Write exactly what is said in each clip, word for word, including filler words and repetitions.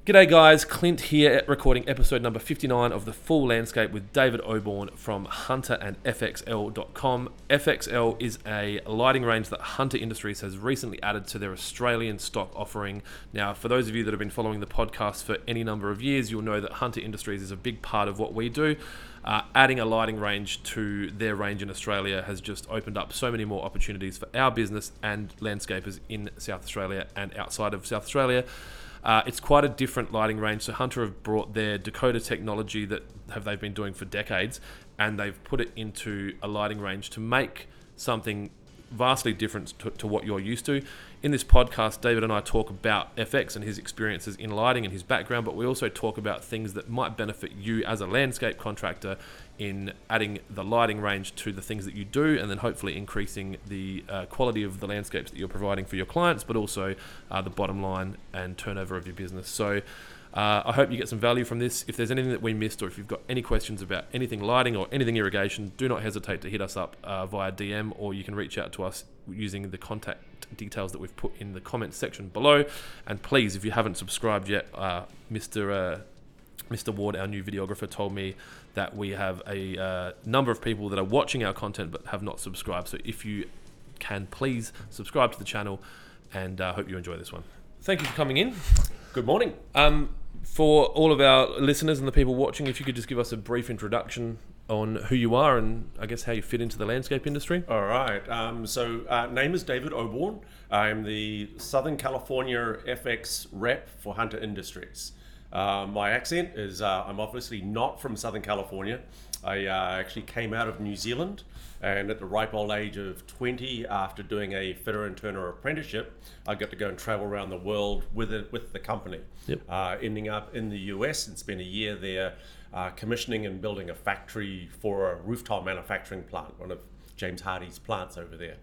G'day guys, Clint here, recording episode number fifty-nine of The Full Landscape with David Oborn from Hunter and F X L dot com. F X L is a lighting range that Hunter Industries has recently added to their Australian stock offering. Now, for those of you that have been following the podcast for any number of years, you'll know that Hunter Industries is a big part of what we do. Uh, adding a lighting range to their range in Australia has just opened up so many more opportunities for our business and landscapers in South Australia and outside of South Australia. Uh, it's quite a different lighting range. So Hunter have brought their Dakota technology that have they've been doing for decades, and they've put it into a lighting range to make something vastly different to, to what you're used to. In this podcast, David and I talk about F X and his experiences in lighting and his background, but we also talk about things that might benefit you as a landscape contractor in adding the lighting range to the things that you do, and then hopefully increasing the uh, quality of the landscapes that you're providing for your clients, but also uh, the bottom line and turnover of your business. So uh, I hope you get some value from this. If there's anything that we missed, or if you've got any questions about anything lighting or anything irrigation, do not hesitate to hit us up uh, via D M, or you can reach out to us using the contact details that we've put in the comments section below. And please, if you haven't subscribed yet, uh, Mister Uh, Mister Ward, our new videographer, told me that we have a uh, number of people that are watching our content but have not subscribed. So if you can, please subscribe to the channel, and I uh, hope you enjoy this one. Thank you for coming in. Good morning. Um, for all of our listeners and the people watching, if you could just give us a brief introduction on who you are and I guess how you fit into the landscape industry. All right. Um, so, uh, name is David Oborn. I'm the Southern California F X rep for Hunter Industries. Uh, my accent is, uh, I'm obviously not from Southern California. I uh, actually came out of New Zealand, and at the ripe old age of twenty, after doing a fitter and turner apprenticeship, I got to go and travel around the world with it, with the company. Yep. Uh, ending up in the U S and spent a year there uh, commissioning and building a factory for a roof tile manufacturing plant, one of James Hardy's plants over there.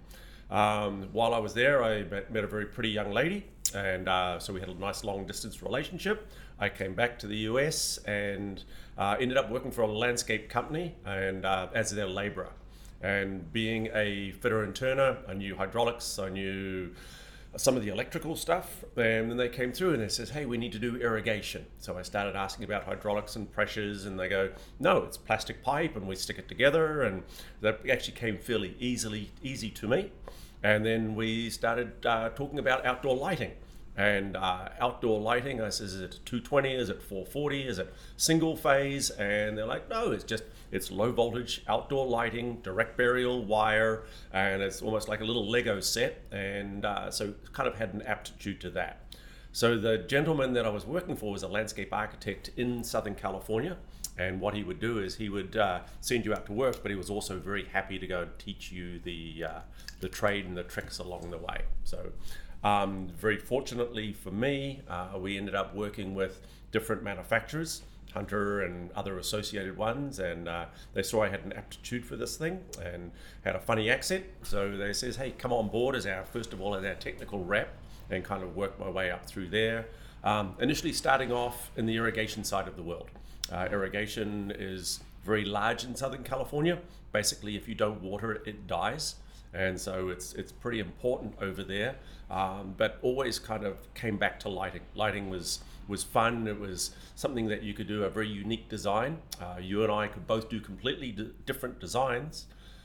Um, while I was there, I met, met a very pretty young lady, and uh, so we had a nice long distance relationship. I came back to the U S and uh, ended up working for a landscape company and uh, as their labourer. And being a fitter and turner, I knew hydraulics, I knew some of the electrical stuff, and then they came through and they says, hey, we need to do irrigation. So I started asking about hydraulics and pressures, and they go, no, it's plastic pipe and we stick it together, and that actually came fairly easily easy to me. And then we started uh, talking about outdoor lighting. And uh, outdoor lighting, I says, is it two twenty, is it four forty, is it single phase? And they're like, no, it's just, it's low voltage outdoor lighting, direct burial wire, and it's almost like a little Lego set. And uh, so kind of had an aptitude to that. So the gentleman that I was working for was a landscape architect in Southern California. And what he would do is he would uh, send you out to work, but he was also very happy to go and teach you the, uh, the trade and the tricks along the way. So Um, very fortunately for me, uh, we ended up working with different manufacturers, Hunter and other associated ones, and uh, they saw I had an aptitude for this thing and had a funny accent. So they says, hey, come on board as our, first of all, as our technical rep, and kind of work my way up through there. Um, initially starting off in the irrigation side of the world. Uh, irrigation is very large in Southern California. Basically, if you don't water it, it dies. And so it's it's pretty important over there, um, but always kind of came back to lighting. Lighting was was fun. It was something that you could do a very unique design. Uh, you and I could both do completely d- different designs.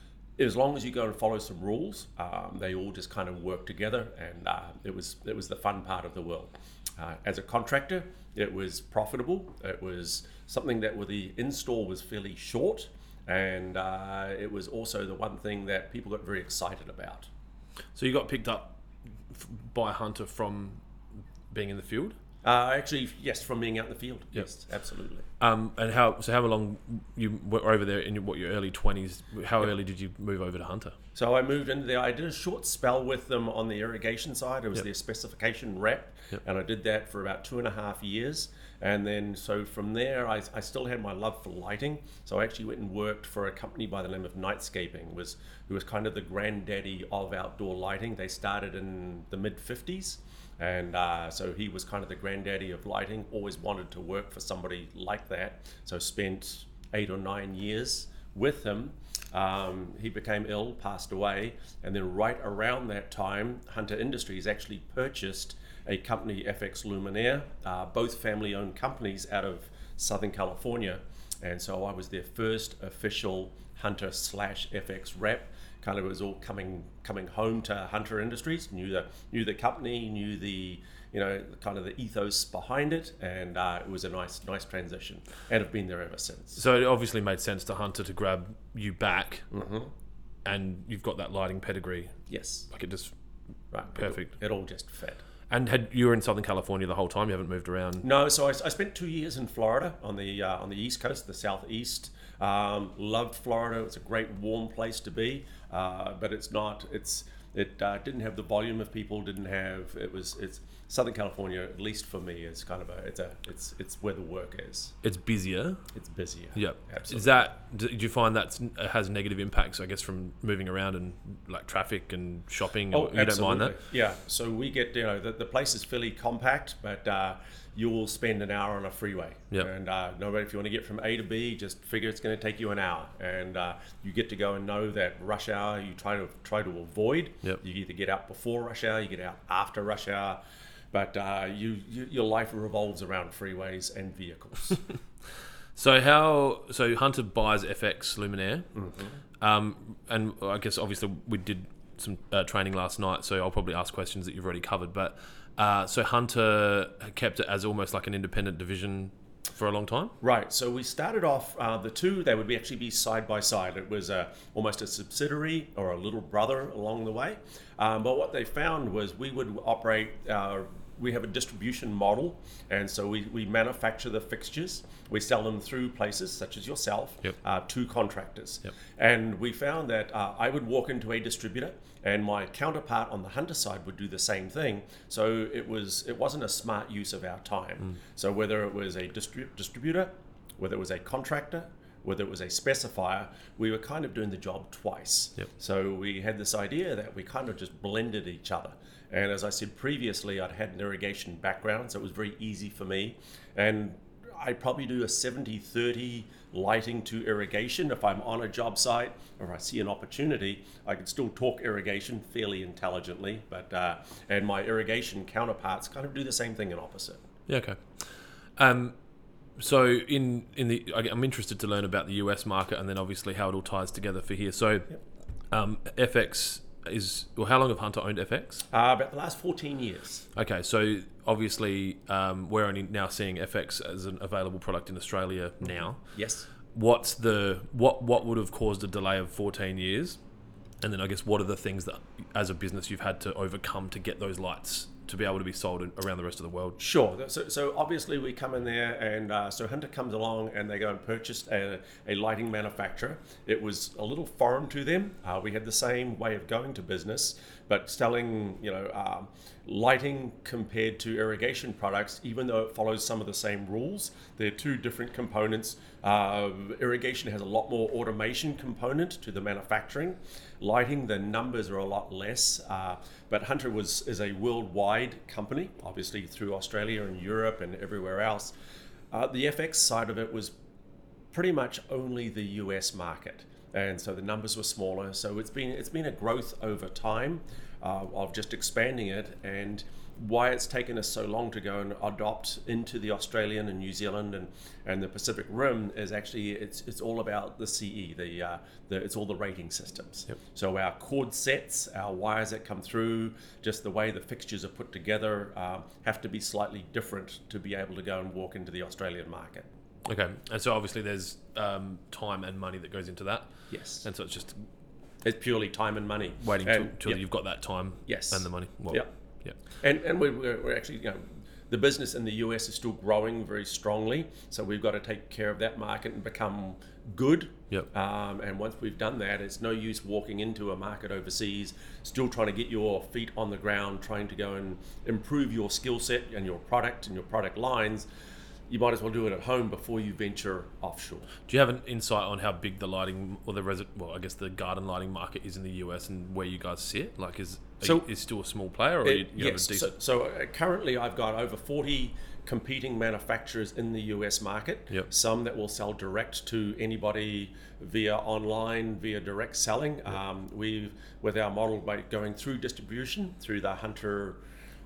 As long as you go and follow some rules, um, they all just kind of work together, and uh, it was it was the fun part of the world. Uh, as a contractor, it was profitable. It was something that with the install was fairly short. And uh, it was also the one thing that people got very excited about. So you got picked up f- by Hunter from being in the field? Uh, actually, yes, from being out in the field. Yep. Yes, absolutely. Um, and how? So how long you were over there in your, what your early twenties? How Yep. early did you move over to Hunter? So I moved into there. I did a short spell with them on the irrigation side. I was Yep. their specification rep, Yep. and I did that for about two and a half years. And then, so from there, I, I still had my love for lighting. So I actually went and worked for a company by the name of Nightscaping, was who was kind of the granddaddy of outdoor lighting. They started in the mid fifties. And uh, so he was kind of the granddaddy of lighting, always wanted to work for somebody like that. So spent eight or nine years with him. Um, he became ill, passed away. And then right around that time, Hunter Industries actually purchased a company, F X Luminaire, uh, both family-owned companies out of Southern California. And so I was their first official Hunter slash F X rep. Kind of was all coming coming home to Hunter Industries. Knew the knew the company, knew the you know kind of the ethos behind it, and uh, it was a nice nice transition. And have been there ever since. So it obviously made sense to Hunter to grab you back, Mm-hmm. and you've got that lighting pedigree. Yes, Like it just right. perfect. It, it all just fit. And had you were in Southern California the whole time? You haven't moved around? No, so I, I spent two years in Florida on the uh, on the East Coast, the Southeast. Um, loved Florida. It's a great warm place to be, uh, but it's not. It's it uh, didn't have the volume of people. Didn't have. It was. It's Southern California, at least for me, is kind of a. It's a. It's it's where the work is. It's busier. It's busier. Yep. Absolutely. Is that? Did you find that has negative impacts? I guess from moving around and like traffic and shopping. Oh, you absolutely. don't mind that? Yeah. So we get, you know, the, the place is fairly compact, but uh, you will spend an hour on a freeway. Yep. And uh, no matter if you want to get from A to B, just figure it's going to take you an hour. And uh, you get to go and know that rush hour you try to try to avoid. Yep. You either get out before rush hour, you get out after rush hour. But uh, you, you your life revolves around freeways and vehicles. So how? So Hunter buys F X Luminaire, Mm-hmm. um, and I guess obviously we did some uh, training last night, so I'll probably ask questions that you've already covered. But uh, so Hunter kept it as almost like an independent division for a long time. Right. So we started off uh, the two. They would be actually be side by side. It was a, almost a subsidiary or a little brother along the way. Um, but what they found was we would operate. Uh, we have a distribution model, and so we, we manufacture the fixtures. We sell them through places such as yourself, Yep. uh, to contractors. Yep. And we found that uh, I would walk into a distributor, and my counterpart on the Hunter side would do the same thing. So it was it wasn't a smart use of our time. Mm. So whether it was a distri- distributor, whether it was a contractor, whether it was a specifier, we were kind of doing the job twice. Yep. So we had this idea that we kind of just blended each other. And as I said previously, I'd had an irrigation background, so it was very easy for me. And I probably do a seventy thirty lighting to irrigation. If I'm on a job site or I see an opportunity, I can still talk irrigation fairly intelligently. But uh, and my irrigation counterparts kind of do the same thing in opposite. Yeah. Okay. Um, so in in the I- I'm interested to learn about the U S market and then obviously how it all ties together for here. So um, F X is well, how long have Hunter owned F X? Uh, about the last fourteen years. Okay, so obviously um, we're only now seeing F X as an available product in Australia now. Yes. What's the what what would have caused a delay of fourteen years? And then I guess what are the things that as a business you've had to overcome to get those lights to be able to be sold in, around the rest of the world? Sure. So, so obviously we come in there, and uh, so Hunter comes along, and they go and purchase a, a lighting manufacturer. It was a little foreign to them. Uh, we had the same way of going to business, but selling, you know, um, lighting compared to irrigation products, even though it follows some of the same rules, they're two different components. Uh, irrigation has a lot more automation component to the manufacturing. Lighting, the numbers are a lot less, uh, but Hunter was is a worldwide company, obviously through Australia and Europe and everywhere else. Uh, the F X side of it was pretty much only the U S market, and so the numbers were smaller. So it's been it's been a growth over time uh, of just expanding it, and why it's taken us so long to go and adopt into the Australian and New Zealand and, and the Pacific Rim is actually it's it's all about the C E, the uh, the it's all the rating systems. Yep. So our cord sets, our wires that come through, just the way the fixtures are put together uh, have to be slightly different to be able to go and walk into the Australian market. Okay, and so obviously there's um, time and money that goes into that. Yes. And so it's just It's purely time and money. waiting and, till, till yep. you've got that time Yes. and the money. Well, Yep. yeah. And and we're, we're we're actually, you know, the business in the U S is still growing very strongly. So we've got to take care of that market and become good. Yep. Um, and once we've done that, it's no use walking into a market overseas, still trying to get your feet on the ground, trying to go and improve your skill set and your product and your product lines. You might as well do it at home before you venture offshore. Do you have an insight on how big the lighting or the resi- well, I guess the garden lighting market is in the U S and where you guys sit? Like, is So- so, is still a small player, or It- you, you yes. have a So, decent? so uh, currently, I've got over forty competing manufacturers in the U S market. Yep. Some that will sell direct to anybody via online, via direct selling. Um, we've with our model by going through distribution through the Hunter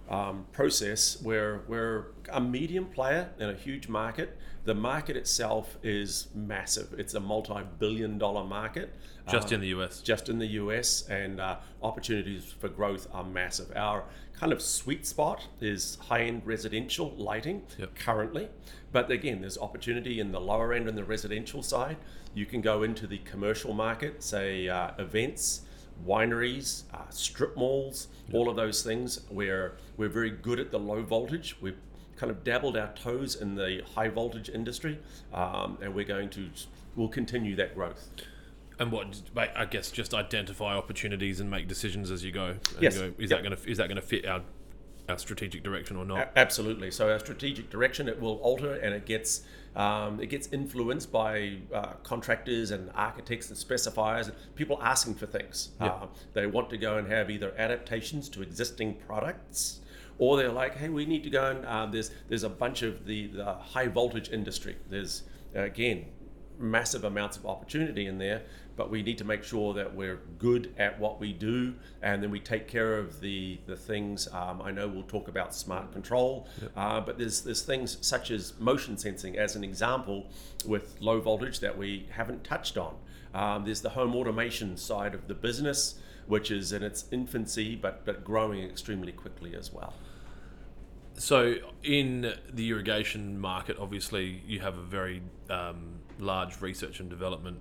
um, process. We're, we're a medium player in a huge market. The market itself is massive. It's a multi-billion dollar market. Just um, in the U S. Just in the U S, and uh, opportunities for growth are massive. Our kind of sweet spot is high-end residential lighting Yep. currently. But again, there's opportunity in the lower end in the residential side. You can go into the commercial market, say uh, events, wineries, uh, strip malls, yep. all of those things where we're very good at the low voltage. We've kind of dabbled our toes in the high voltage industry, um, and we're going to, we'll continue that growth. And what, I guess, just identify opportunities and make decisions as you go. And Yes. Go, is Yep. that going to is that going to fit our our strategic direction or not? A- Absolutely. So our strategic direction, it will alter, and it gets um, it gets influenced by uh, contractors and architects and specifiers and people asking for things. Yeah. Uh, they want to go and have either adaptations to existing products, or they're like, hey, we need to go and uh, there's there's a bunch of the, the high voltage industry. There's again massive amounts of opportunity in there, but we need to make sure that we're good at what we do, and then we take care of the the things. Um, I know we'll talk about smart control, Yep. uh, but there's there's things such as motion sensing, as an example, with low voltage that we haven't touched on. Um, there's the home automation side of the business, which is in its infancy, but but growing extremely quickly as well. So in the irrigation market, obviously you have a very um, large research and development,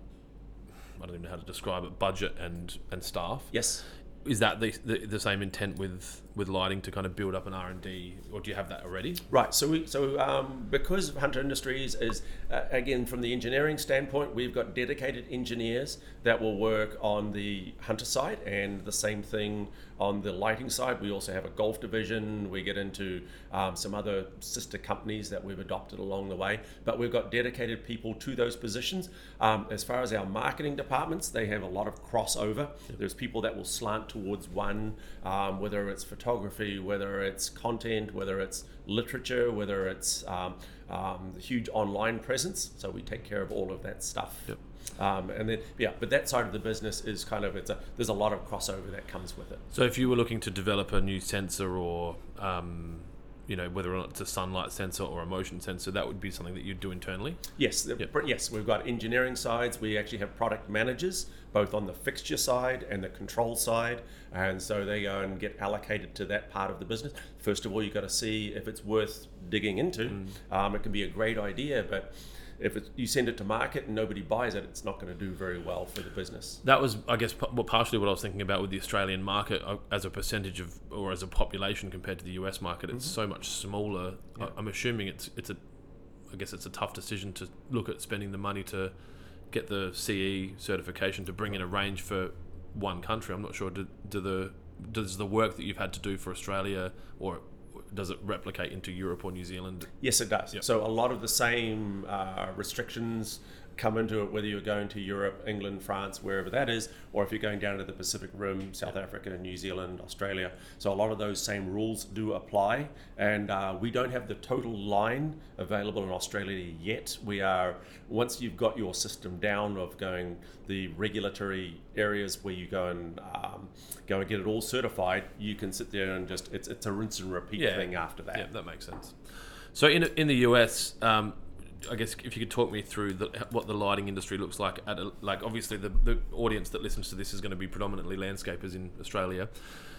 I don't even know how to describe it, budget and, and staff. Yes. Is that the, the the same intent with, with lighting, to kind of build up an R and D, or do you have that already? Right. So we so um, because Hunter Industries is uh, again from the engineering standpoint, we've got dedicated engineers that will work on the Hunter side, and the same thing on the lighting side. We also have a golf division. We get into um, some other sister companies that we've adopted along the way, but we've got dedicated people to those positions. Um, as far as our marketing departments, they have a lot of crossover. Yep. There's people that will slant towards one, um, whether it's photography, whether it's content, whether it's literature, whether it's um, um, the huge online presence. So we take care of all of that stuff. Yep. Um, and then, yeah, but that side of the business is kind of, it's a, there's a lot of crossover that comes with it. So if you were looking to develop a new sensor, or um, you know, whether or not it's a sunlight sensor or a motion sensor, that would be something that you'd do internally? Yes, the- Yep. yes, we've got engineering sides. We actually have product managers, both on the fixture side and the control side, and so they go and get allocated to that part of the business. First of all, you've got to see if it's worth digging into. Mm. Um, it can be a great idea, but if it, you send it to market and nobody buys it, it's not going to do very well for the business. That was, I guess, p- well, partially what I was thinking about with the Australian market uh, as a percentage of, or as a population compared to the U S market. It's mm-hmm. so much smaller. Yeah. I, I'm assuming it's it's a, I guess it's a tough decision to look at spending the money to get the C E certification to bring in a range for one country. I'm not sure. Do, do the does the work that you've had to do for Australia, or does it replicate into Europe or New Zealand? Yes, it does. Yep. So a lot of the same uh, restrictions come into it, whether you're going to Europe, England, France, wherever that is, or if you're going down to the Pacific Rim, South Africa, New Zealand, Australia. So a lot of those same rules do apply, and uh, we don't have the total line available in Australia yet. We are, once you've got your system down of going the regulatory areas where you go and um, go and get it all certified, you can sit there and just, it's it's a rinse and repeat Yeah. thing after that. Yeah, that makes sense. So in in the U S, um, I guess if you could talk me through the, what the lighting industry looks like at a, like obviously the, the audience that listens to this is going to be predominantly landscapers in Australia,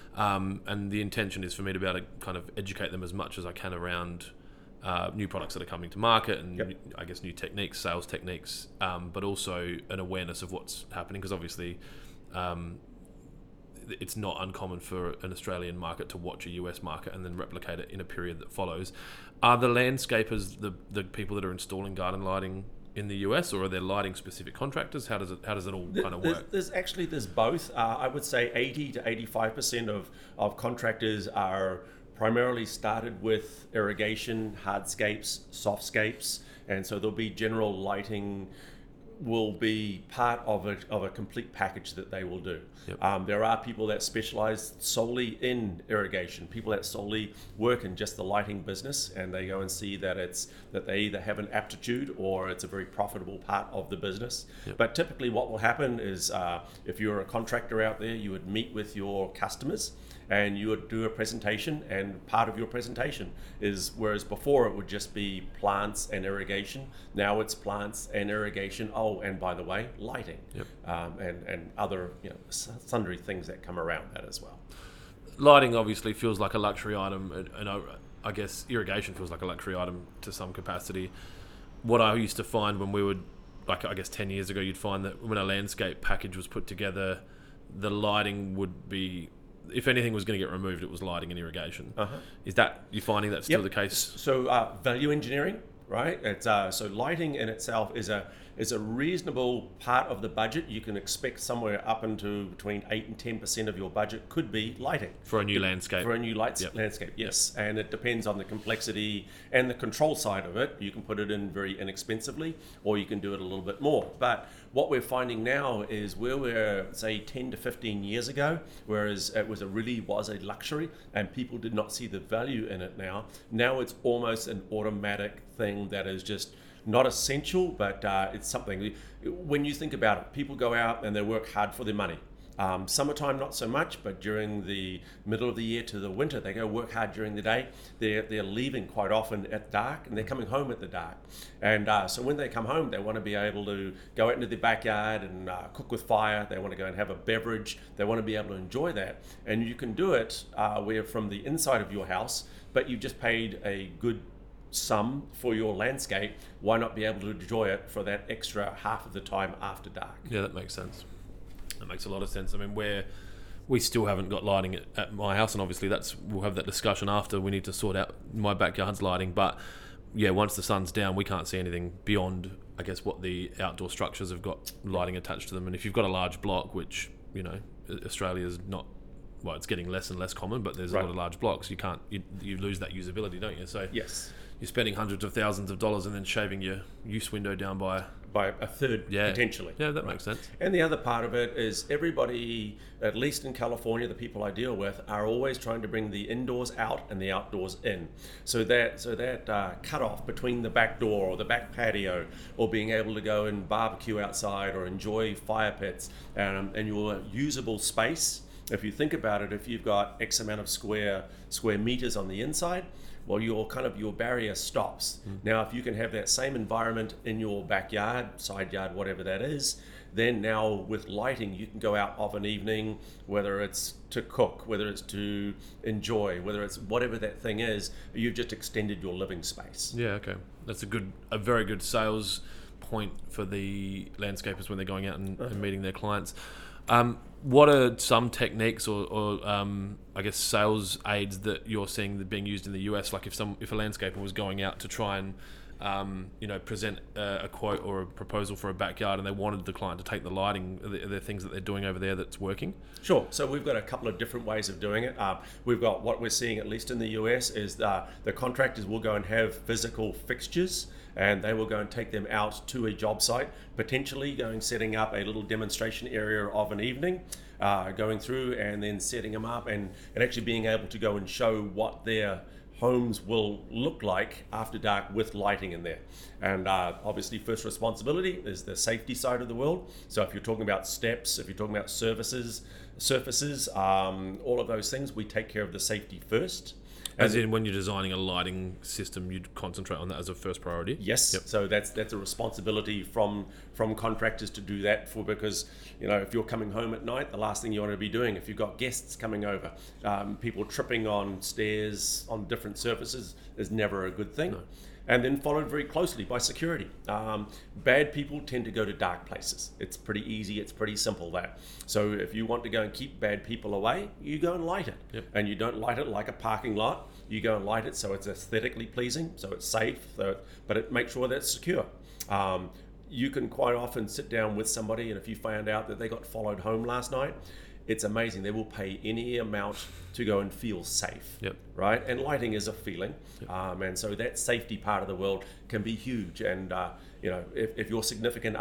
um, and the intention is for me to be able to kind of educate them as much as I can around uh, new products that are coming to market, and Yep. I guess new techniques, sales techniques, um, but also an awareness of what's happening, because obviously um, it's not uncommon for an Australian market to watch a U S market and then replicate it in a period that follows. Are the landscapers the the people that are installing garden lighting in the U S, or are there lighting specific contractors? How does it how does it all kind of There's, work? there's actually there's both. Uh, I would say eighty to eighty-five percent of of contractors are primarily started with irrigation, hardscapes, softscapes, and so there'll be general lighting will be part of a, of a complete package that they will do. Yep. Um, there are people that specialize solely in irrigation, people that solely work in just the lighting business, and they go and see that it's that they either have an aptitude or it's a very profitable part of the business. Yep. But typically what will happen is uh, if you're a contractor out there, you would meet with your customers and you would do a presentation, and part of your presentation is, whereas before it would just be plants and irrigation, now it's plants and irrigation, oh, and by the way, lighting. Yep. um, and, and other, you know, sundry things that come around that as well. Lighting obviously feels like a luxury item, and, and I, I guess irrigation feels like a luxury item to some capacity. What I used to find when we would, like I guess ten years ago, you'd find that when a landscape package was put together, the lighting would be, if anything was going to get removed, it was lighting and irrigation. Uh-huh. Is that, you finding that's still Yep. the case? So uh, value engineering, right? It's uh, so lighting in itself is a is a reasonable part of the budget. You can expect somewhere up into between eight and ten percent of your budget could be lighting For a new landscape. for a new lights Yep. landscape. Yes, and it depends on the complexity and the control side of it. You can put it in very inexpensively, or you can do it a little bit more. But what we're finding now is where we're, say, ten to fifteen years ago, whereas it was a really was a luxury and people did not see the value in it now. Now it's almost an automatic thing that is just not essential, but uh, it's something. When you think about it, people go out and they work hard for their money. Um, summertime, not so much, but during the middle of the year to the winter, they go work hard during the day. They're, they're leaving quite often at dark, and they're coming home at the dark. And uh, so when they come home, they want to be able to go out into their backyard and uh, cook with fire. They want to go and have a beverage. They want to be able to enjoy that. And you can do it uh, where from the inside of your house, but you've just paid a good sum for your landscape. Why not be able to enjoy it for that extra half of the time after dark? Yeah, that makes sense. That makes a lot of sense. I mean, we're, we still haven't got lighting at, at my house, and obviously that's we'll have that discussion after. We need to sort out my backyard's lighting. But yeah, once the sun's down, we can't see anything beyond, I guess, what the outdoor structures have got lighting attached to them. And if you've got a large block, which, you know, Australia's not, well, it's getting less and less common, but there's Right. a lot of large blocks. You can't, you, you lose that usability, don't you? So Yes. you're spending hundreds of thousands of dollars and then shaving your use window down by By a third, yeah potentially. Yeah, that Right. makes sense. And the other part of it is everybody, at least in California, the people I deal with are always trying to bring the indoors out and the outdoors in. So that so that uh, cutoff between the back door or the back patio, or being able to go and barbecue outside or enjoy fire pits, um, and your usable space. If you think about it, if you've got X amount of square square meters on the inside, well, your kind of your barrier stops. Mm. Now, if you can have that same environment in your backyard, side yard, whatever that is, then now with lighting, you can go out of an evening, whether it's to cook, whether it's to enjoy, whether it's whatever that thing is, you've just extended your living space. Yeah, okay. That's a good, a very good sales point for the landscapers when they're going out and, uh-huh. and meeting their clients. Um, what are some techniques or, or um, I guess sales aids that you're seeing that being used in the U S? Like if some if a landscaper was going out to try and um, you know present a, a quote or a proposal for a backyard, and they wanted the client to take the lighting, are there, are there things that they're doing over there that's working? Sure. So we've got a couple of different ways of doing it. Uh, we've got what we're seeing, at least in the U S, is uh, the contractors will go and have physical fixtures, and they will go and take them out to a job site, potentially going setting up a little demonstration area of an evening, uh, going through and then setting them up and, and actually being able to go and show what their homes will look like after dark with lighting in there. And uh, obviously first responsibility is the safety side of the world. So if you're talking about steps, if you're talking about surfaces, surfaces, um, all of those things, we take care of the safety first. As in, when you're designing a lighting system, you'd concentrate on that as a first priority? Yes. Yep. So that's that's a responsibility from from contractors to do that, for because, you know, if you're coming home at night, the last thing you want to be doing, if you've got guests coming over, um, people tripping on stairs, on different surfaces, is never a good thing. No. And then followed very closely by security. Um, bad people tend to go to dark places. It's pretty easy, it's pretty simple that. So if you want to go and keep bad people away, you go and light it. Yep. And you don't light it like a parking lot. You go and light it so it's aesthetically pleasing, so it's safe, so, but it makes sure that it's secure. Um, you can quite often sit down with somebody, and if you find out that they got followed home last night, it's amazing. They will pay any amount to go and feel safe, yep. right? And lighting is a feeling, yep. um, and so that safety part of the world can be huge. And uh, you know, if, if your significant other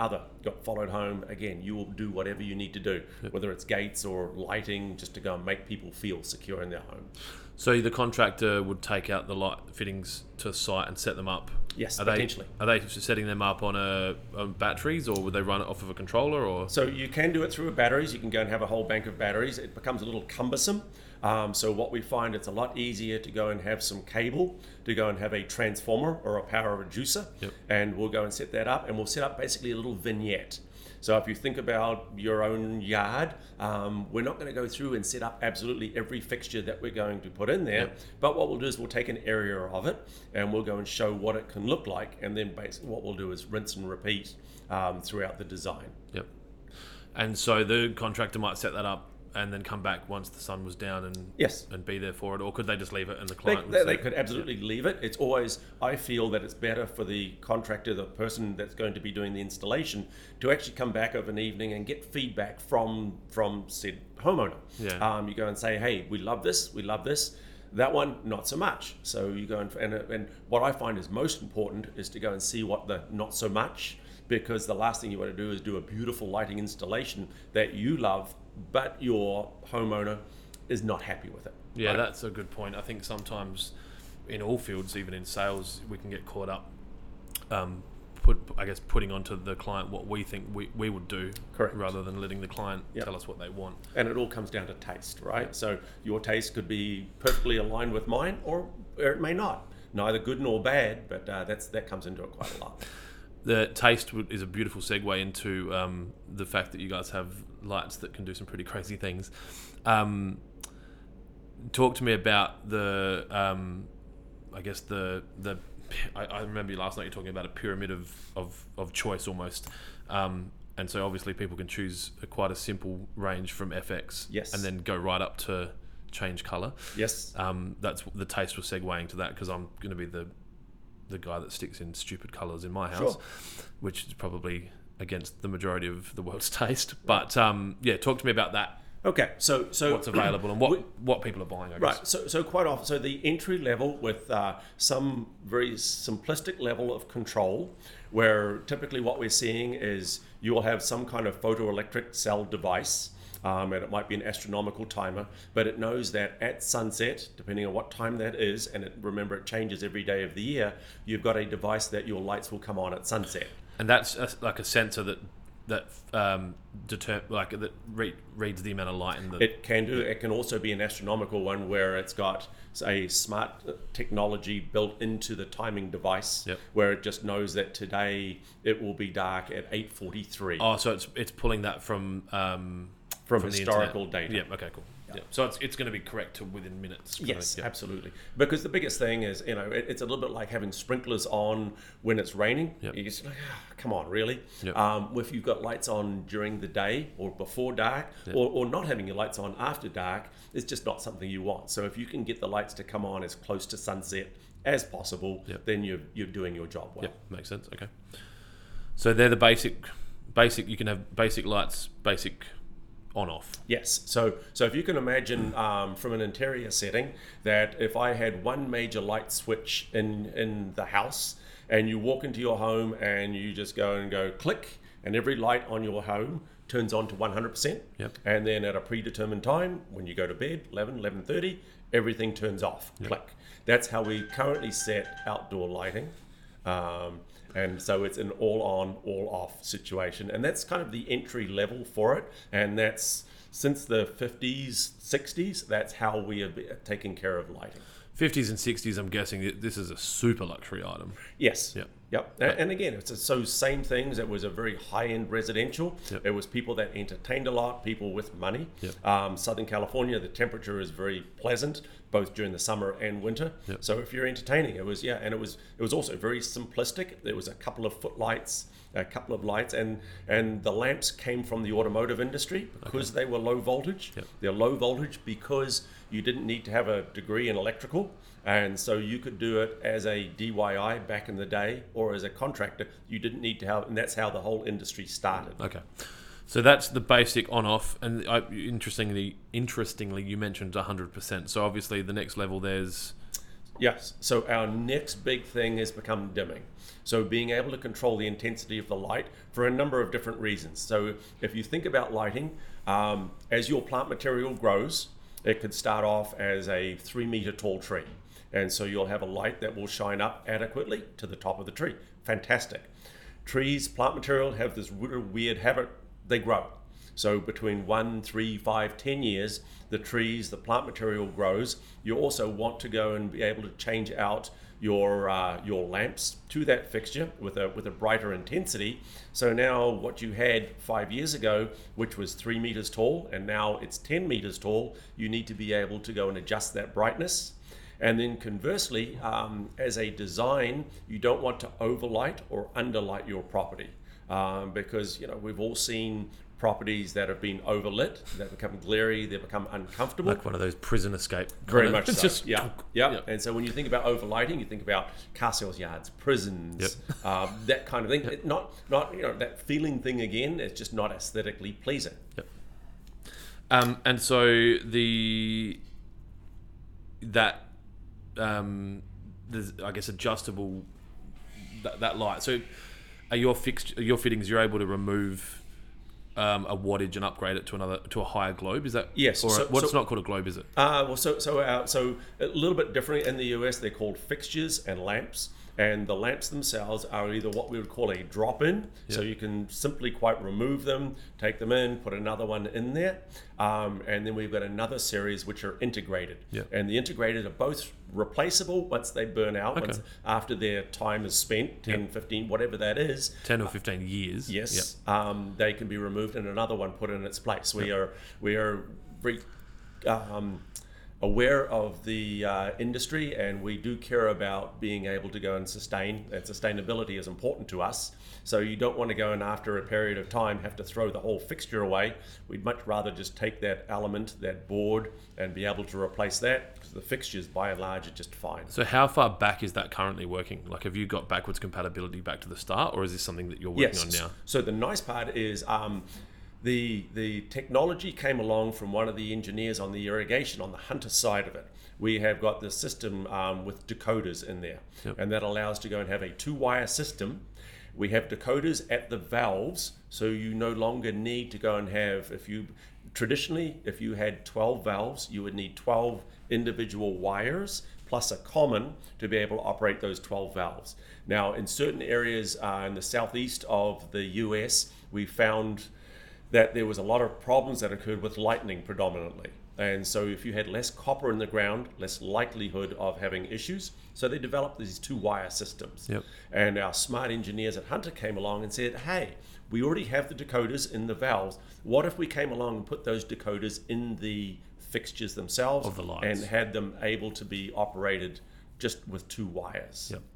got followed home, again, you will do whatever you need to do, yep. whether it's gates or lighting, just to go and make people feel secure in their home. So the contractor would take out the light fittings to site and set them up? Yes, are potentially. They, are they setting them up on a on batteries, or would they run it off of a controller? Or So you can do it through batteries. You can go and have a whole bank of batteries. It becomes a little cumbersome. Um, so what we find, it's a lot easier to go and have some cable, to go and have a transformer or a power reducer, yep. and we'll go and set that up, and we'll set up basically a little vignette. So if you think about your own yard, um, we're not going to go through and set up absolutely every fixture that we're going to put in there. Yep. But what we'll do is we'll take an area of it and we'll go and show what it can look like. And then basically what we'll do is rinse and repeat um, throughout the design. Yep. And so the contractor might set that up and then come back once the sun was down and yes. and be there for it, or could they just leave it and the client They, would they, say, they could absolutely yeah. leave it. It's always, I feel that it's better for the contractor, the person that's going to be doing the installation, to actually come back of an evening and get feedback from from said homeowner. Yeah. Um, you go and say, hey, we love this, we love this. That one, not so much. So you go and, and and what I find is most important is to go and see what the not so much, because the last thing you want to do is do a beautiful lighting installation that you love, but your homeowner is not happy with it. Yeah, right? That's a good point. I think sometimes in all fields, even in sales, we can get caught up, um, put I guess putting onto the client what we think we, we would do, correct, rather than letting the client yep. tell us what they want. And it all comes down to taste, right? Yep. So your taste could be perfectly aligned with mine, or, or it may not. Neither good nor bad, but uh, that's that comes into it quite a lot. The taste is a beautiful segue into um, the fact that you guys have lights that can do some pretty crazy things. Um, talk to me about the, um, I guess the the. I, I remember you last night. You're talking about a pyramid of of, of choice almost, um, and so obviously people can choose a, quite a simple range from F X, yes, and then go right up to change color. Yes, um, that's the taste was segueing to that, because I'm going to be the the guy that sticks in stupid colours in my house, sure. which is probably against the majority of the world's taste. But um, yeah, talk to me about that. Okay, so so what's available and what we, what people are buying, I guess. Right, so so quite often, so the entry level with uh, some very simplistic level of control, where typically what we're seeing is you will have some kind of photoelectric cell device. Um, and it might be an astronomical timer, but it knows that at sunset, depending on what time that is, and it, remember it changes every day of the year, you've got a device that your lights will come on at sunset. And that's a, like a sensor that that um, deter like that re- reads the amount of light in the. It can do. It can also be an astronomical one where it's got a smart technology built into the timing device, yep. where it just knows that today it will be dark at eight forty-three. Oh, so it's it's pulling that from. Um, From, from historical data. Yeah. Okay. Cool. Yeah. Yep. So it's it's going to be correct to within minutes. Yes, of, yep. absolutely. Because the biggest thing is, you know, it, it's a little bit like having sprinklers on when it's raining. Yep. You just like, oh, come on, really? Yep. Um, if you've got lights on during the day or before dark, yep. or, or not having your lights on after dark, it's just not something you want. So if you can get the lights to come on as close to sunset as possible, yep. then you're you're doing your job well. Yep, makes sense. Okay. So they're the basic, basic. You can have basic lights, basic. On off. Yes. So so if you can imagine um, from an interior setting that if I had one major light switch in in the house, and you walk into your home and you just go and go click, and every light on your home turns on to one hundred percent. Yep. And then at a predetermined time, when you go to bed, eleven, eleven thirty, everything turns off. Yep. Click. That's how we currently set outdoor lighting. Um, And so it's an all-on, all-off situation. And that's kind of the entry level for it. And that's, since the fifties, sixties, that's how we have taken care of lighting. fifties and sixties, I'm guessing that this is a super luxury item. Yes. Yep. Yep. And, and again, it's a, so same things. It was a very high-end residential. Yep. It was people that entertained a lot, people with money. Yep. Um, Southern California, the temperature is very pleasant, both during the summer and winter. Yep. So if you're entertaining, it was, yeah, and it was it was also very simplistic. There was a couple of footlights, a couple of lights, and and the lamps came from the automotive industry because okay. they were low voltage. Yep. They're low voltage because you didn't need to have a degree in electrical. And so you could do it as a D I Y back in the day, or as a contractor. You didn't need to have, and that's how the whole industry started. Okay, so that's the basic on-off. And I, interestingly, interestingly, you mentioned one hundred percent. So obviously, the next level there's Yes. So our next big thing has become dimming. So being able to control the intensity of the light for a number of different reasons. So if you think about lighting, um, as your plant material grows, it could start off as a three meter tall tree. And so you'll have a light that will shine up adequately to the top of the tree. Fantastic. Trees, plant material have this weird habit, they grow. So between one, three, five, ten years, the trees, the plant material grows. You also want to go and be able to change out your uh, your lamps to that fixture with a with a brighter intensity. So now what you had five years ago, which was three meters tall, and now it's ten meters tall, you need to be able to go and adjust that brightness. And then conversely, um, as a design, you don't want to overlight or underlight your property um, because you know we've all seen properties that have been overlit, that become glary, they become uncomfortable. Like one of those prison escape. Very much it's so. Just, yeah, yeah. yeah. And so when you think about overlighting, you think about car sales yards, prisons, Yep. uh, that kind of thing. Yep. It not, not you know, that feeling thing again. It's just not aesthetically pleasing. Yep. Um, and so the that um, there's I guess adjustable that, that light. So are your fixed your fittings? You're able to remove Um, a wattage and upgrade it to another to a higher globe. Is that yes? Or so, what's so, not called a globe, is it? Uh, well, so so uh, so a little bit different in the U S. They're called fixtures and lamps, and the lamps themselves are either what we would call a drop-in, so you can simply quite remove them, take them in, put another one in there, um, and then we've got another series which are integrated. Yeah. And the integrated are both replaceable once they burn out, Okay. once after their time is spent, ten, Yep. fifteen, whatever that is. ten or fifteen years. Yes, Yep. um, they can be removed and another one put in its place. We are we are very um, aware of the uh, industry, and we do care about being able to go and sustain. And sustainability is important to us. So you don't want to go and after a period of time have to throw the whole fixture away. We'd much rather just take that element, that board, and be able to replace that, because the fixtures by and large are just fine. So how far back is that currently working? Like, have you got backwards compatibility back to the start, or is this something that you're working Yes. on now? So the nice part is um, the the technology came along from one of the engineers on the irrigation, on the Hunter side of it. We have got the system um, with decoders in there, Yep. and that allows to go and have a two-wire system. We have decoders at the valves, so you no longer need to go and have, if you traditionally, if you had twelve valves, you would need twelve individual wires plus a common to be able to operate those twelve valves. Now, in certain areas uh, in the southeast of the U S, we found that there was a lot of problems that occurred with lightning predominantly. And so if you had less copper in the ground, less likelihood of having issues. So they developed these two wire systems. Yep. And our smart engineers at Hunter came along and said, hey, we already have the decoders in the valves. What if we came along and put those decoders in the fixtures themselves Of the lights. and had them able to be operated just with two wires? Yep.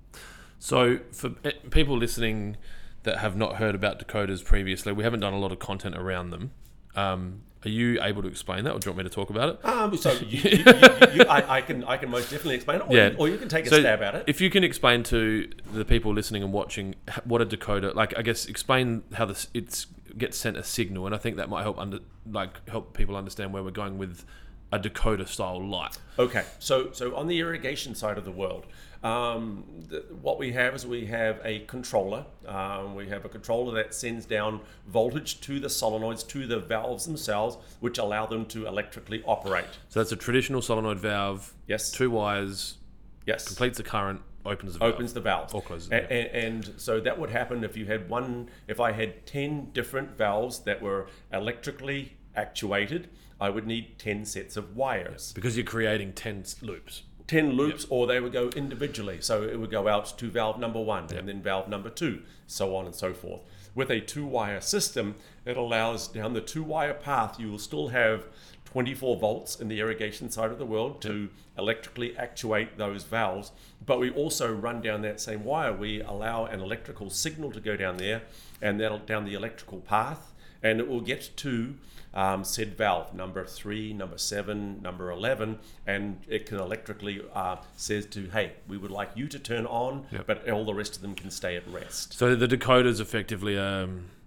So for eh, people listening that have not heard about decoders previously, we haven't done a lot of content around them. Um, are you able to explain that, or do you want me to talk about it? Um, so you, you, you, you, I, I can I can most definitely explain it, or, Yeah. you, or you can take a So stab at it. If you can explain to the people listening and watching h- what a decoder, like I guess explain how this it's gets sent a signal, and I think that might help under like help people understand where we're going with a decoder style light. Okay, so so on the irrigation side of the world, um, the, what we have is we have a controller. Um, we have a controller that sends down voltage to the solenoids, to the valves themselves, which allow them to electrically operate. So that's a traditional solenoid valve. Yes. Two wires, Yes. completes the current, opens the valve. Opens the valve. Or closes A- it, yeah. and, and so that would happen if you had one, if I had ten different valves that were electrically actuated, I would need ten sets of wires. Because you're creating ten s- loops. ten loops, or they would go individually. So it would go out to valve number one, Yep. and then valve number two, so on and so forth. With a two-wire system, it allows down the two-wire path, you will still have twenty-four volts in the irrigation side of the world to electrically actuate those valves. But we also run down that same wire. We allow an electrical signal to go down there, and that'll down the electrical path, and it will get to um, said valve number three, number seven, number eleven, and it can electrically uh, says to, hey, we would like you to turn on, Yep. but all the rest of them can stay at rest. So the decoder's effectively um,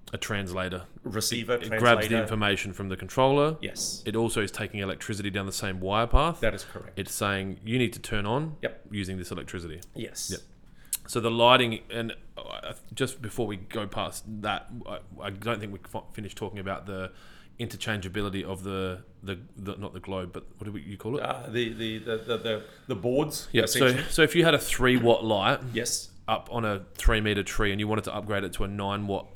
a translator. Receiver, It translator. grabs the information from the controller. Yes. It also is taking electricity down the same wire path. That is correct. It's saying you need to turn on Yep. using this electricity. Yes. Yep. So the lighting, and uh, just before we go past that, I, I don't think we f- finished talking about the interchangeability of the, the, the not the globe, but what do we, you call it? Uh, the, the, the, the, the, the boards. Yeah. So essentially. so if you had a three watt light Yes. up on a three meter tree and you wanted to upgrade it to a nine watt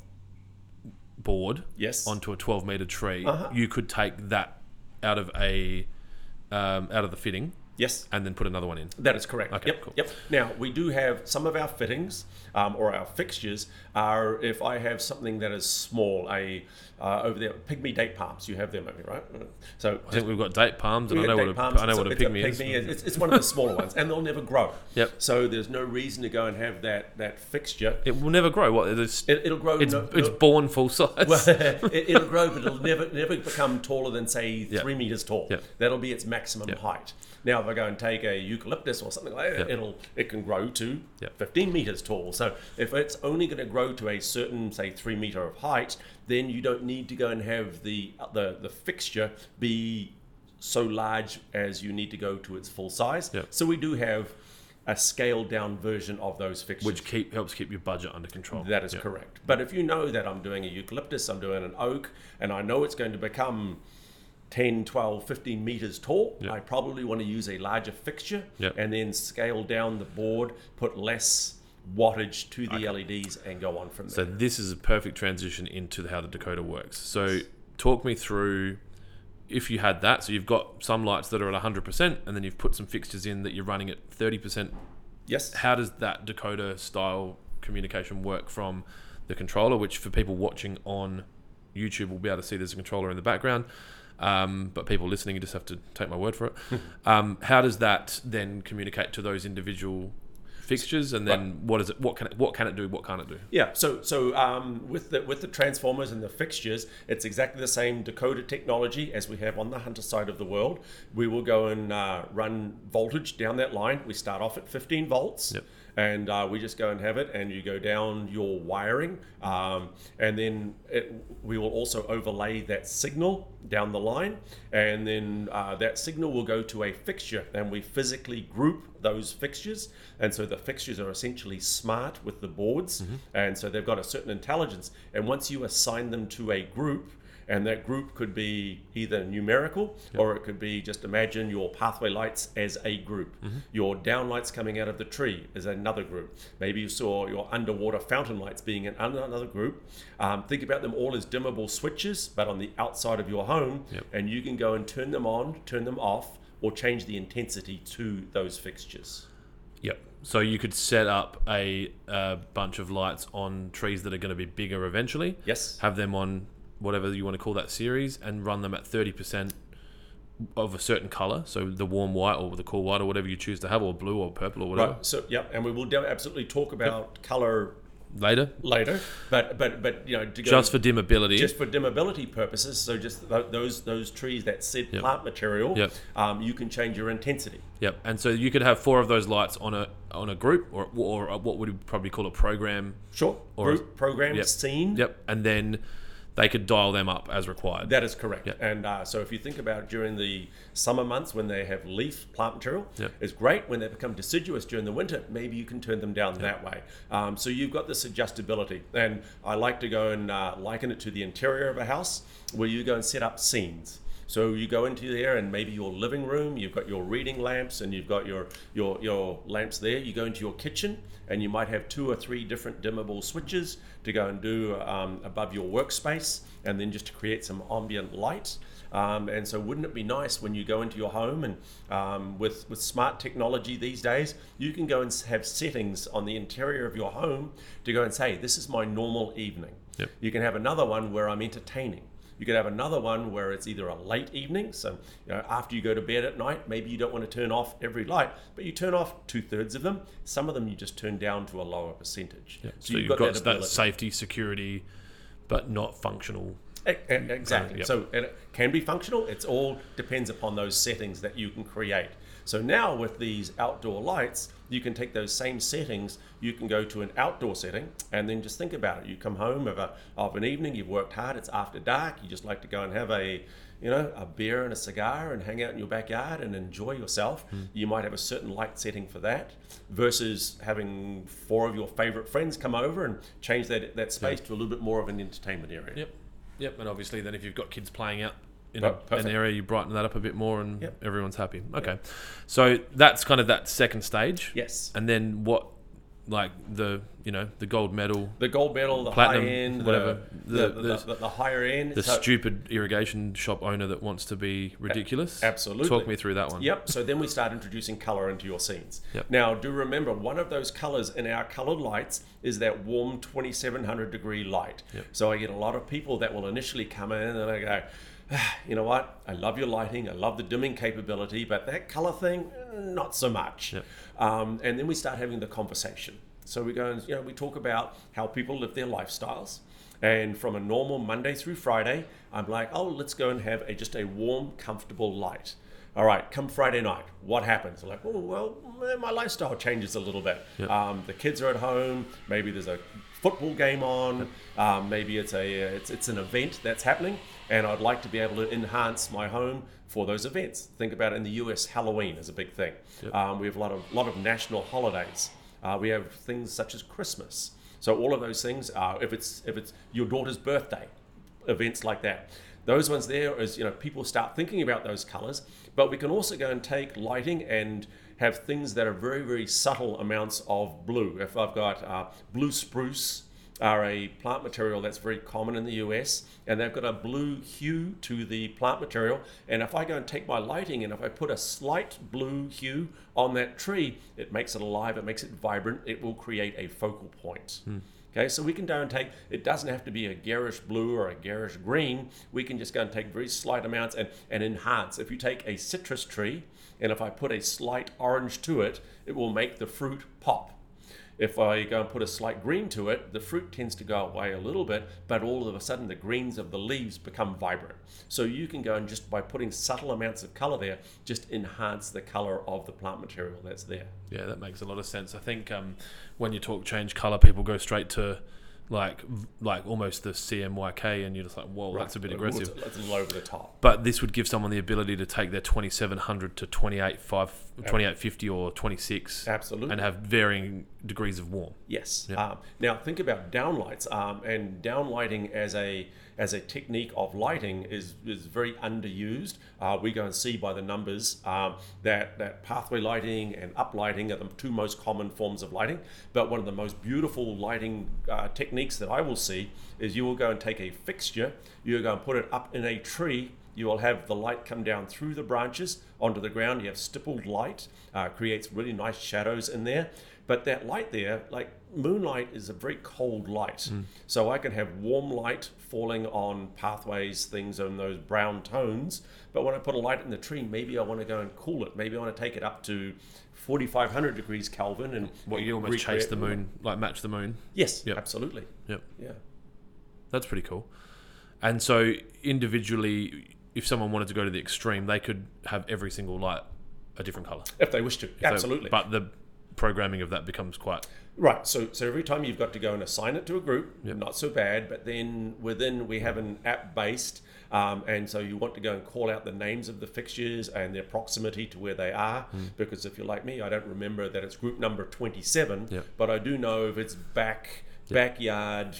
board Yes. onto a twelve meter tree, Uh-huh. you could take that out of a um, out of the fitting Yes. and then put another one in. That is correct. Okay, yep. cool. Yep. Now we do have some of our fittings um, or our fixtures are if I have something that is small, a uh, over there pygmy date palms. You have them, maybe, right? So I think we've got date palms, and we I know have what date a, palms. I know So what a it's pygmy is. It's, it's one of the smaller ones, and they'll never grow. Yep. So there's no reason to go and have that that fixture. It will never grow. What? It's, It, it'll grow. it's, no, it's no- born full size. well, it, it'll grow, but it'll never never become taller than say Yeah. three meters tall. Yeah. That'll be its maximum Yeah. height. Now, if I go and take a eucalyptus or something like that, Yeah. it'll it can grow to Yeah. fifteen meters tall. So if it's only going to grow to a certain say three meter of height, then you don't need to go and have the the the fixture be so large as you need to go to its full size. Yeah. So we do have a scaled down version of those fixtures. Which keep helps keep your budget under control. That is Yeah. correct. But if you know that I'm doing a eucalyptus, I'm doing an oak, and I know it's going to become ten, twelve, fifteen meters tall, Yeah. I probably want to use a larger fixture Yeah. and then scale down the board, put less wattage to the L E Ds and go on from So there. this is a perfect transition into how the decoder works. So talk me through if you had that. So you've got some lights that are at one hundred percent, and then you've put some fixtures in that you're running at thirty percent. Yes. How does that decoder style communication work from the controller, which for people watching on YouTube will be able to see there's a controller in the background, um, but people listening, you just have to take my word for it. um, how does that then communicate to those individual fixtures, and then Right. what is it? What can it? What can it do? What can't it do? Yeah, so so um, with the with the transformers and the fixtures, it's exactly the same decoder technology as we have on the Hunter side of the world. We will go and uh, run voltage down that line. We start off at fifteen volts. Yep. And uh, we just go and have it, and you go down your wiring, um, and then it, we will also overlay that signal down the line, and then uh, that signal will go to a fixture, and we physically group those fixtures, and so the fixtures are essentially smart with the boards, Mm-hmm. and so they've got a certain intelligence, and once you assign them to a group, and that group could be either numerical or it could be just imagine your pathway lights as a group. Mm-hmm. Your down lights coming out of the tree is another group. Maybe you saw your underwater fountain lights being in another group. Um, think about them all as dimmable switches, but on the outside of your home, Yep. and you can go and turn them on, turn them off, or change the intensity to those fixtures. Yep. So you could set up a, a bunch of lights on trees that are going to be bigger eventually. Yes. Have them on whatever you want to call that series, and run them at thirty percent of a certain color. So the warm white or the cool white or whatever you choose to have, or blue or purple or whatever. Right. So, yep. And we will de- absolutely talk about color Later, later, but but but you know to go just for dimmability. just for dimmability purposes. So just th- those those trees that said Yep. plant material, Yep. um, you can change your intensity. Yep. And so you could have four of those lights on a on a group, or or what would we probably call a program. Sure. Or- Group program Yep. scene. Yep. And then they could dial them up as required. That is correct. Yep. And uh, so if you think about during the summer months when they have leaf plant material, Yep. it's great. When they become deciduous during the winter, maybe you can turn them down that way. Um, so you've got this adjustability. And I like to go and uh, liken it to the interior of a house where you go and set up scenes. So you go into there and maybe your living room, you've got your reading lamps and you've got your, your, your lamps there. You go into your kitchen and you might have two or three different dimmable switches to go and do um, above your workspace, and then just to create some ambient light. Um, and so wouldn't it be nice when you go into your home and um, with, with smart technology these days, you can go and have settings on the interior of your home to go and say, this is my normal evening. Yep. You can have another one where I'm entertaining. You could have another one where it's either a late evening, so you know after you go to bed at night, maybe you don't want to turn off every light, but you turn off two thirds of them. Some of them you just turn down to a lower percentage. Yep. So, you've got, that that, ability. safety, security, but not functional. E- e- Exactly. Yep. So it can be functional. It's all depends upon those settings that you can create. So now with these outdoor lights, you can take those same settings, you can go to an outdoor setting, and then just think about it. You come home of, a, of an evening, you've worked hard, it's after dark, you just like to go and have a, you know, a beer and a cigar and hang out in your backyard and enjoy yourself. Mm. You might have a certain light setting for that versus having four of your favorite friends come over and change that, that space yep. to a little bit more of an entertainment area. Yep. Yep. And obviously then if you've got kids playing out in oh, a, an area, you brighten that up a bit more and yep. everyone's happy. Okay. Yep. So that's kind of that second stage. Yes. And then what, like the, you know, the gold medal, the gold medal, the platinum, high end, whatever, the, the, the, the, the, the higher end, the so, stupid irrigation shop owner that wants to be ridiculous. Absolutely. Talk me through that one. Yep. So then we start introducing color into your scenes. Yep. Now, do remember one of those colors in our colored lights is that warm twenty-seven hundred degree light. Yep. So I get a lot of people that will initially come in and they go, you know what, I love your lighting, I love the dimming capability, but that color thing, not so much. Yep. Um, and then we start having the conversation. So we go and, you know, we talk about how people live their lifestyles. And from a normal Monday through Friday, I'm like, oh, let's go and have a, just a warm, comfortable light. All right, come Friday night, what happens? They're like, oh, well, my lifestyle changes a little bit. Yep. Um, the kids are at home, maybe there's a football game on, yep. um, maybe it's a it's, it's an event that's happening, and I'd like to be able to enhance my home for those events. Think about it in the U S, Halloween is a big thing. Yep. Um, we have a lot of lot of national holidays. Uh, we have things such as Christmas. So all of those things are, if it's if it's your daughter's birthday, events like that. Those ones there is, you know, people start thinking about those colors, but we can also go and take lighting and have things that are very, very subtle amounts of blue. If I've got uh, blue spruce, are a plant material that's very common in the U S, and they've got a blue hue to the plant material, and if I go and take my lighting and if I put a slight blue hue on that tree, it makes it alive, it makes it vibrant, it will create a focal point. Hmm. Okay, so we can go and take, it doesn't have to be a garish blue or a garish green, we can just go and take very slight amounts and, and enhance. If you take a citrus tree, and if I put a slight orange to it, it will make the fruit pop. If I go and put a slight green to it, the fruit tends to go away a little bit, but all of a sudden the greens of the leaves become vibrant. So you can go and just by putting subtle amounts of color there, just enhance the color of the plant material that's there. Yeah, that makes a lot of sense. I think um, when you talk change color, people go straight to like like almost the C M Y K, and you're just like, whoa, right. That's a bit aggressive. That's a little over the top. But this would give someone the ability to take their twenty-seven hundred to twenty-eight fifty or twenty-six. Absolutely. And have varying degrees of warm. Yes. Yeah. Um, now think about downlights, um, and downlighting as a as a technique of lighting is is very underused. Uh, we go and see by the numbers um, that that pathway lighting and uplighting are the two most common forms of lighting. But one of the most beautiful lighting uh, techniques that I will see is you will go and take a fixture, you will go and put it up in a tree. You will have the light come down through the branches onto the ground. You have stippled light, uh, creates really nice shadows in there. But that light there, like moonlight is a very cold light. Mm. So I can have warm light falling on pathways, things in those brown tones. But when I put a light in the tree, maybe I want to go and cool it. Maybe I want to take it up to forty-five hundred degrees Kelvin. And what, you almost chase the moon, like match the moon? Yes, yep. Absolutely. Yep. Yeah. That's pretty cool. And so individually, if someone wanted to go to the extreme, they could have every single light a different color. If they wish to, if absolutely. They, but the programming of that becomes quite... Right, so so every time you've got to go and assign it to a group, yep. Not so bad, but then within we have an app-based, um, and so you want to go and call out the names of the fixtures and their proximity to where they are, mm. because if you're like me, I don't remember that it's group number twenty-seven, yep. But I do know if it's back, yep. Backyard,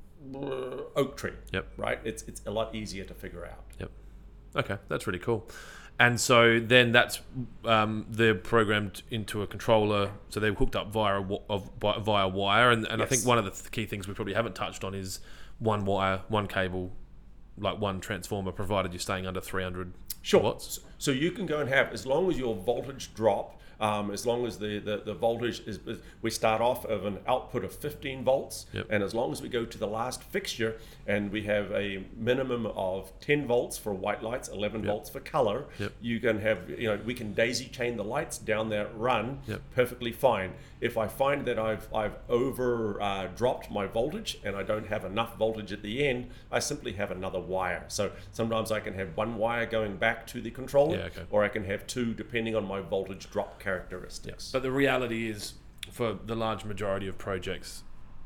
uh, oak tree, yep. Right? It's, it's a lot easier to figure out. Yep. Okay, that's really cool. And so then that's um, they're programmed into a controller, so they're hooked up via a, of, via wire. And, and yes. I think one of the th- key things we probably haven't touched on is one wire, one cable, like one transformer, provided you're staying under three hundred sure. watts. So you can go and have, as long as your voltage drop Um, as long as the, the, the voltage is, is, we start off of an output of fifteen volts, Yep. and as long as we go to the last fixture and we have a minimum of ten volts for white lights, eleven Yep. volts for color, Yep. you can have, you know, we can daisy chain the lights down that run Yep. perfectly fine. If I find that I've I've over uh, dropped my voltage and I don't have enough voltage at the end, I simply have another wire. So sometimes I can have one wire going back to the controller, Yeah, okay. or I can have two depending on my voltage drop characteristics. But the reality is, for the large majority of projects,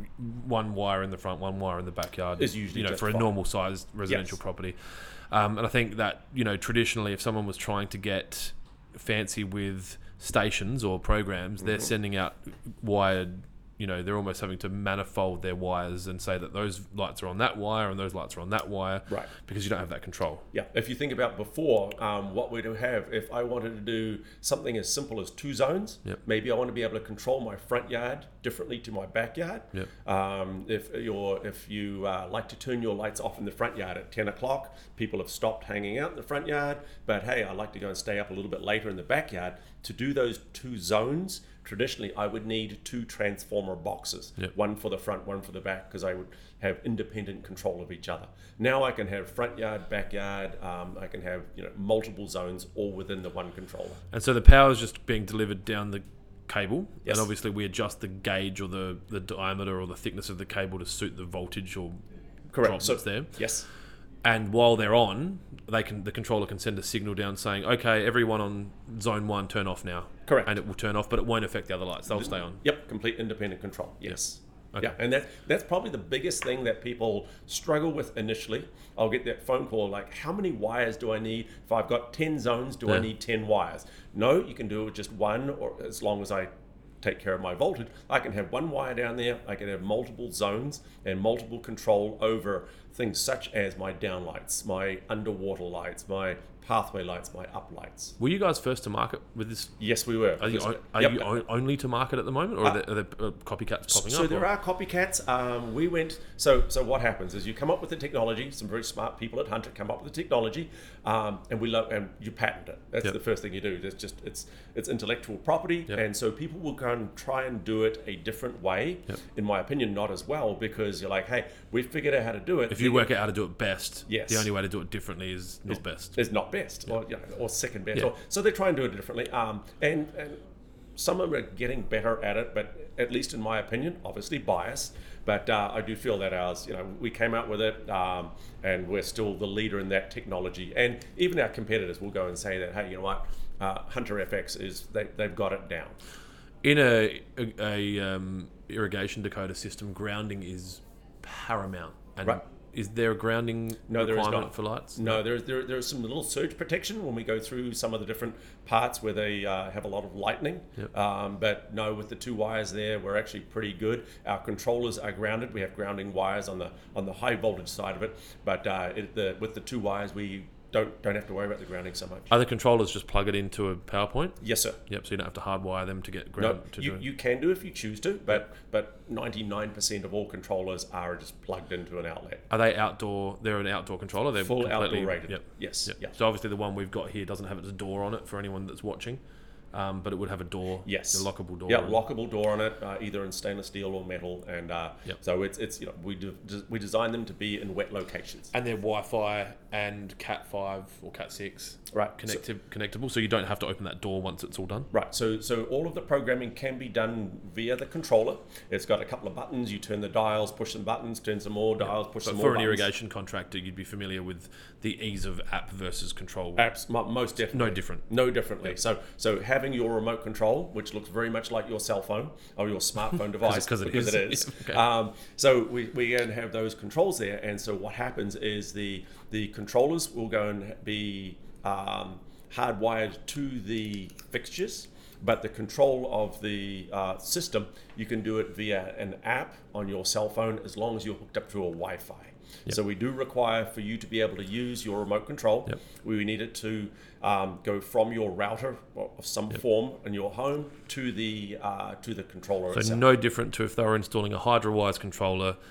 one wire in the front, one wire in the backyard Is usually you know, just for a fine. normal sized residential Yes. property. Um, and I think that, you know, traditionally, if someone was trying to get fancy with stations or programs, they're Mm-hmm. sending out wired. You know, they're almost having to manifold their wires and say that those lights are on that wire and those lights are on that wire, Right. because you don't have that control. Yeah, if you think about before, um, what we'd have, if I wanted to do something as simple as two zones, Yep. maybe I want to be able to control my front yard differently to my backyard. Yep. Um, if you're, if you uh, like to turn your lights off in the front yard at ten o'clock, people have stopped hanging out in the front yard, but hey, I like to go and stay up a little bit later in the backyard. To do those two zones, traditionally I would need two transformer boxes, Yep. one for the front, one for the back, because I would have independent control of each other. Now I can have front yard, backyard, um, I can have, you know, multiple zones all within the one controller. And so the power is just being delivered down the cable, Yes. and obviously we adjust the gauge or the, the diameter or the thickness of the cable to suit the voltage or Correct. drop So that's there. yes, And while they're on, they can the controller can send a signal down saying, "Okay, everyone on zone one, turn off now." Correct. And it will turn off, but it won't affect the other lights; they'll stay on. Yep, complete independent control. Yes. Okay. Yeah, and that that's probably the biggest thing that people struggle with initially. I'll get that phone call like, how many wires do I need? If I've got ten zones, do I Yeah. need ten wires? No, you can do it with just one, or as long as I take care of my voltage, I can have one wire down there. I can have multiple zones and multiple control over things such as my downlights, my underwater lights, my pathway lights, my up lights. Were you guys first to market with this? Yes, we were. Are you, Because- are yep. you o- only to market at the moment, or Uh, are there, are there uh, copycats popping So up? there or- are copycats. Um, we went. So so what happens is you come up with the technology. Some very smart people at Hunter come up with the technology, um, and we love and you patent it. That's Yep. the first thing you do. It's just it's it's intellectual property, Yep. and so people will go and try and do it a different way. Yep. In my opinion, not as well, because you're like, hey, we've figured out how to do it. If you work out how to do it best, Yes. the only way to do it differently is not best. It's not best, or you know, or second best. Yeah. Or, so they try and do it differently. Um, and, and some of them are getting better at it, but at least in my opinion, obviously biased. But uh, I do feel that ours, you know, we came out with it, um, and we're still the leader in that technology. And even our competitors will go and say that, hey, you know what, uh, Hunter F X is they, they've got it down. In a, a, a um, irrigation decoder system, grounding is paramount. And Right. is there a grounding No, there is requirement not. for lights? No, there's there, there's some little surge protection when we go through some of the different parts where they uh, have a lot of lightning. Yep. Um, but no, with the two wires there, we're actually pretty good. Our controllers are grounded. We have grounding wires on the on the high voltage side of it. But uh, it, the, with the two wires, we don't don't have to worry about the grounding so much. Are the controllers just plug it into a PowerPoint? Yes, sir. Yep, so you don't have to hardwire them to get No, ground to you, do it. you can do if you choose to, but but ninety-nine percent of all controllers are just plugged into an outlet. Are they outdoor? They're an outdoor controller. They're Full completely, outdoor rated. Yep. Yes. Yep. Yep. So obviously the one we've got here doesn't have its door on it for anyone that's watching, um, but it would have a door. Yes. A lockable door. Yeah, on it. lockable door on it, uh, either in stainless steel or metal, and uh, Yep. so it's it's you know we do, we design them to be in wet locations. And they're Wi-Fi and Cat five or Cat six Right. connecti- connectable, so you don't have to open that door once it's all done. Right, so so all of the programming can be done via the controller. It's got a couple of buttons. You turn the dials, push some buttons, turn some more dials, push But some for more an buttons. irrigation contractor, you'd be familiar with the ease of app versus control. Apps, mo- most definitely. No different. No differently. So so having your remote control, which looks very much like your cell phone or your smartphone device, 'cause it because is. it is. Okay. Um, so we, we can have those controls there, and so what happens is the the controllers will go and be um, hardwired to the fixtures. But the control of the uh, system, you can do it via an app on your cell phone as long as you're hooked up to a Wi-Fi. Yep. So we do require for you to be able to use your remote control. Yep. We need it to um, go from your router of some form in your home to the uh, to the controller So itself. no different to if they were installing a HydroWise controller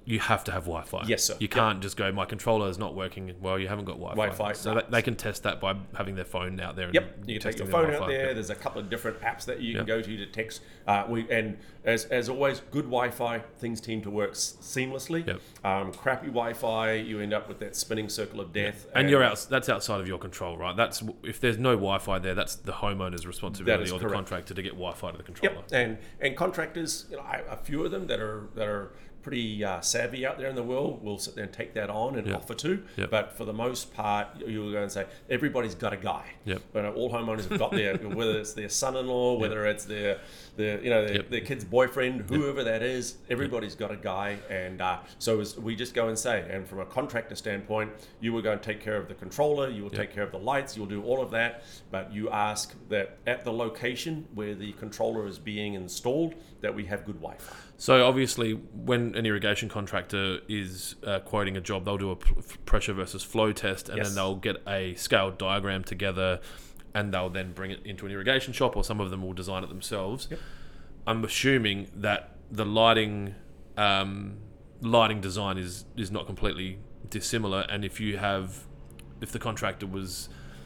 you have to have Wi-Fi. Yes, sir. You can't just go, my controller is not working. Well, you haven't got Wi-Fi. Wi-Fi, So no. they, they can test that by having their phone out there. And Yep, you can take your testing phone their out Wi-Fi. there. Yep. There's a couple of different apps that you can Yep. go to to text. Uh, we and as as always, good Wi-Fi things seem to work s- seamlessly. Yep. Um, crappy Wi-Fi, you end up with that spinning circle of death. And you're out. That's outside of your control, right? That's if there's no Wi-Fi there, that's the homeowner's responsibility is or the correct. contractor to get Wi-Fi to the controller. Yep, and and contractors, you know, I- a few of them that are that are pretty uh, savvy out there in the world will sit there and take that on and Yep. offer to. Yep. But for the most part, you will go and say everybody's got a guy. Yep. You know, all homeowners have got their whether it's their son-in-law, whether it's their their you know their, Yep. their kid's boyfriend, whoever that is. Everybody's got a guy, and uh, so as we just go and say. And from a contractor standpoint, you will go and take care of the controller, you will Yep. take care of the lights, you'll do all of that. But you ask that at the location where the controller is being installed, that we have good Wi-Fi. So obviously, when an irrigation contractor is uh, quoting a job, they'll do a p- pressure versus flow test, and Yes. then they'll get a scaled diagram together, and they'll then bring it into an irrigation shop, or some of them will design it themselves. Yep. I'm assuming that the lighting um, lighting design is is not completely dissimilar, and if you have if the contractor was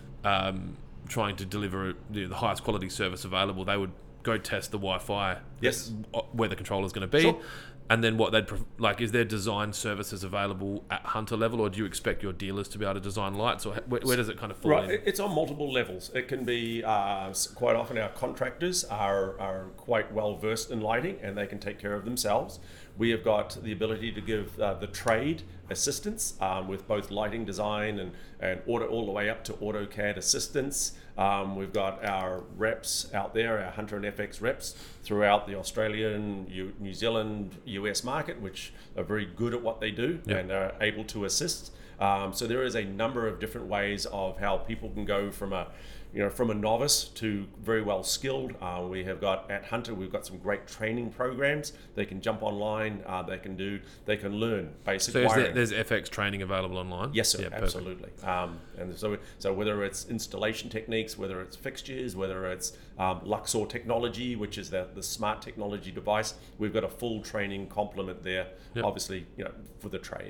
um, trying to deliver the, the highest quality service available, they would go test the Wi-Fi Yes. where the controller is going to be, Sure. and then what they'd prov- like is there design services available at Hunter level, or do you expect your dealers to be able to design lights, or where, where does it kind of fall Right, in? it- it's on multiple levels. It can be uh, s- quite often our contractors are, are quite well versed in lighting and they can take care of themselves. We have got the ability to give uh, the trade assistance um, with both lighting design and, and auto, all the way up to AutoCAD assistance. Um, we've got our reps out there, our Hunter and F X reps throughout the Australian, U- New Zealand, U S market, which are very good at what they do Yep. and are able to assist. Um, so there is a number of different ways of how people can go from a, you know, from a novice to very well skilled. Uh, we have got at Hunter, we've got some great training programs. They can jump online. Uh, they can do, they can learn basic So is there, wiring. there's F X training available online? Yes, sir, Yeah, perfect. absolutely. Um, and so, so whether it's installation techniques, whether it's fixtures, whether it's um, Luxor technology, which is the, the smart technology device, we've got a full training complement there. Yep. Obviously, you know, for the trade.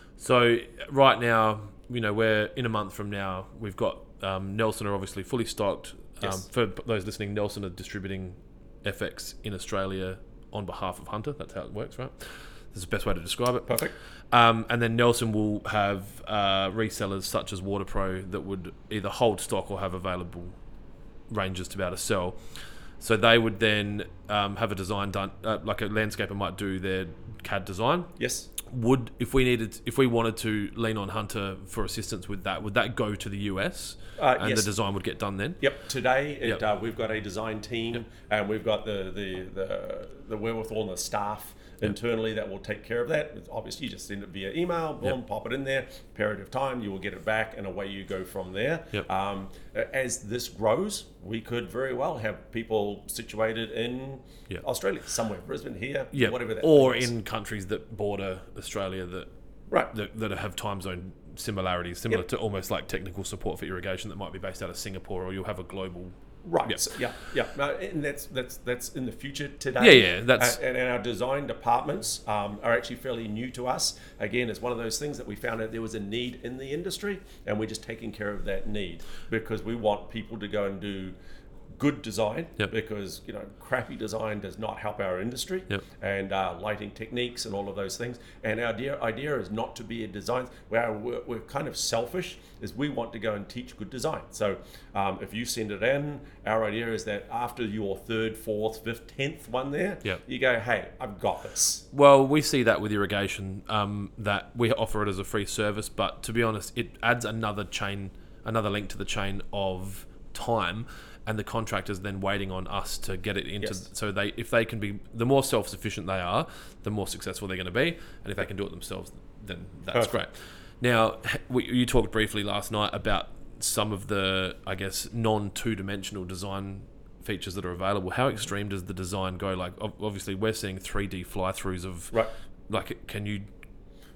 So right now, you know, we're in a month from now. We've got um, Nelson are obviously fully stocked. Um, Yes. For those listening, Nelson are distributing F X in Australia on behalf of Hunter. That's how it works, right? That's the best way to describe it. Perfect. Um, and then Nelson will have uh, resellers such as WaterPro that would either hold stock or have available ranges to be able to sell. So they would then um, have a design done, uh, like a landscaper might do their C A D design. Yes. Would if we needed, if we wanted to lean on Hunter for assistance with that, would that go to the U S Uh, and yes. the design would get done then? Yep. Today, it, Yep. uh, we've got a design team, Yep. and we've got the the the, the wherewithal and the staff internally that will take care of that. It's obviously, you just send it via email, boom, Yep. pop it in there. Period of time, you will get it back, and away you go from there. Yep. Um, as this grows, we could very well have people situated in Yep. Australia, somewhere, Brisbane, here, Yeah, whatever that. or is. in countries that border Australia that right. that, that have time zone similarities, similar Yep. to almost like technical support for irrigation that might be based out of Singapore, or you'll have a global. Right. Yep. So, yeah. Yeah. No, and that's that's that's in the future today. Yeah, yeah, that's- Uh, and, and our design departments um, are actually fairly new to us. Again, it's one of those things that we found out there was a need in the industry, and we're just taking care of that need because we want people to go and do good design. Yep. Because you know, crappy design does not help our industry. Yep. And uh, lighting techniques and all of those things. And our idea, idea is not to be a design. Where we're, we're kind of selfish. Is we want to go and teach good design. So um, if you send it in, our idea is that after your third, fourth, fifth, tenth one there, Yep. you go, hey, I've got this. Well, we see that with irrigation, um, that we offer it as a free service, but to be honest, it adds another chain, another link to the chain of time, and the contractors then waiting on us to get it into. Yes. So they, if they can be, the more self-sufficient they are, the more successful they're going to be, and if they can do it themselves, then that's Perfect. great. Now, we, you talked briefly last night about some of the, I guess, non-two-dimensional design features that are available. How extreme does the design go? Like, ob- obviously, we're seeing three D fly-throughs of, Right. like, can you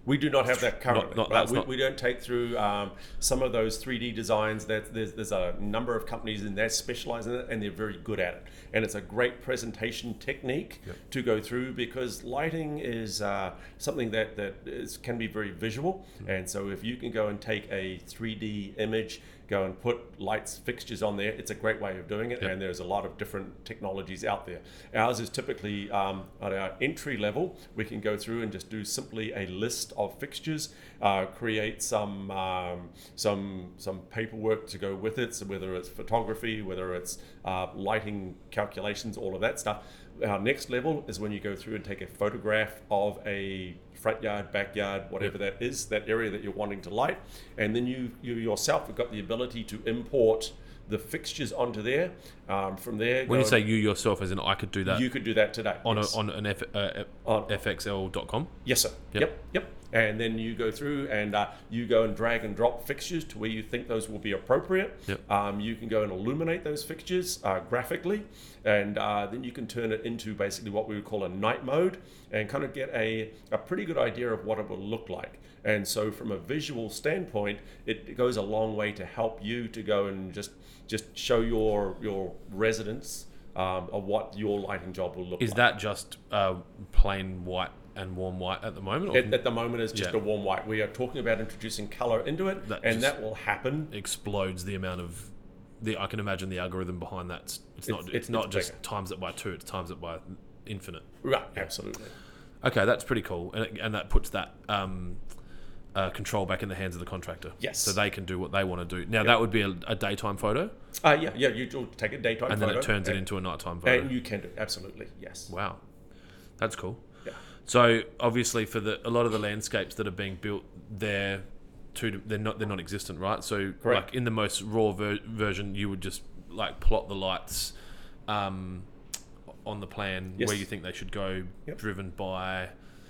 We do not have that currently. Not- not- but that's we, not- we don't take through um, some of those three D designs. That there's, there's a number of companies in that specialize in it, and they're very good at it. And it's a great presentation technique Yep. to go through, because lighting is uh, something that that is, can be very visual. And so if you can go and take a three D image, go and put lights, fixtures on there, it's a great way of doing it. Yep. And there's a lot of different technologies out there. Ours is typically um, at our entry level. We can go through and just do simply a list of fixtures, uh, create some um, some some paperwork to go with it. So whether it's photography, whether it's uh, lighting calculations, all of that stuff. Our next level is when you go through and take a photograph of a front yard, backyard, whatever that is, that area that you're wanting to light, and then you you yourself have got the ability to import the fixtures onto there. Um, from there, When go you say you yourself, as in I could do that you could do that today on yes. a, on an F, uh, On- F X L dot com. Yes, sir. Yep. Yep, yep. And then you go through and uh, you go and drag and drop fixtures to where you think those will be appropriate. Yep. Um, you can go and illuminate those fixtures uh, graphically, and uh, then you can turn it into basically what we would call a night mode, and kind of get a, a pretty good idea of what it will look like. And so from a visual standpoint, it, it goes a long way to help you to go and just just show your your residents um, of what your lighting job will look Is like. that just uh, plain white and warm white at the moment? Or At, at the moment, it's just Yeah. a warm white. We are talking about introducing color into it, That and just- that will happen. explodes the amount of the I can imagine the algorithm behind that. It's, it's not It's- it's, it's not bigger. just times it by two. It's times it by infinite. Right, absolutely. Okay, that's pretty cool, and, it- and that puts that um, uh, control back in the hands of the contractor. Yes. So they can do what they want to do. Now that would be a, a daytime photo, Uh, yeah, yeah. You do take a daytime and photo, then it turns and, it into a nighttime photo. and you can do absolutely yes. Wow, that's cool. Yeah. So obviously, for the a lot of the landscapes that are being built, they're two, they're not they're non-existent, right? So Correct. like in the most raw ver- version, you would just like plot the lights um, on the plan Yes. where you think they should go, Yep. driven by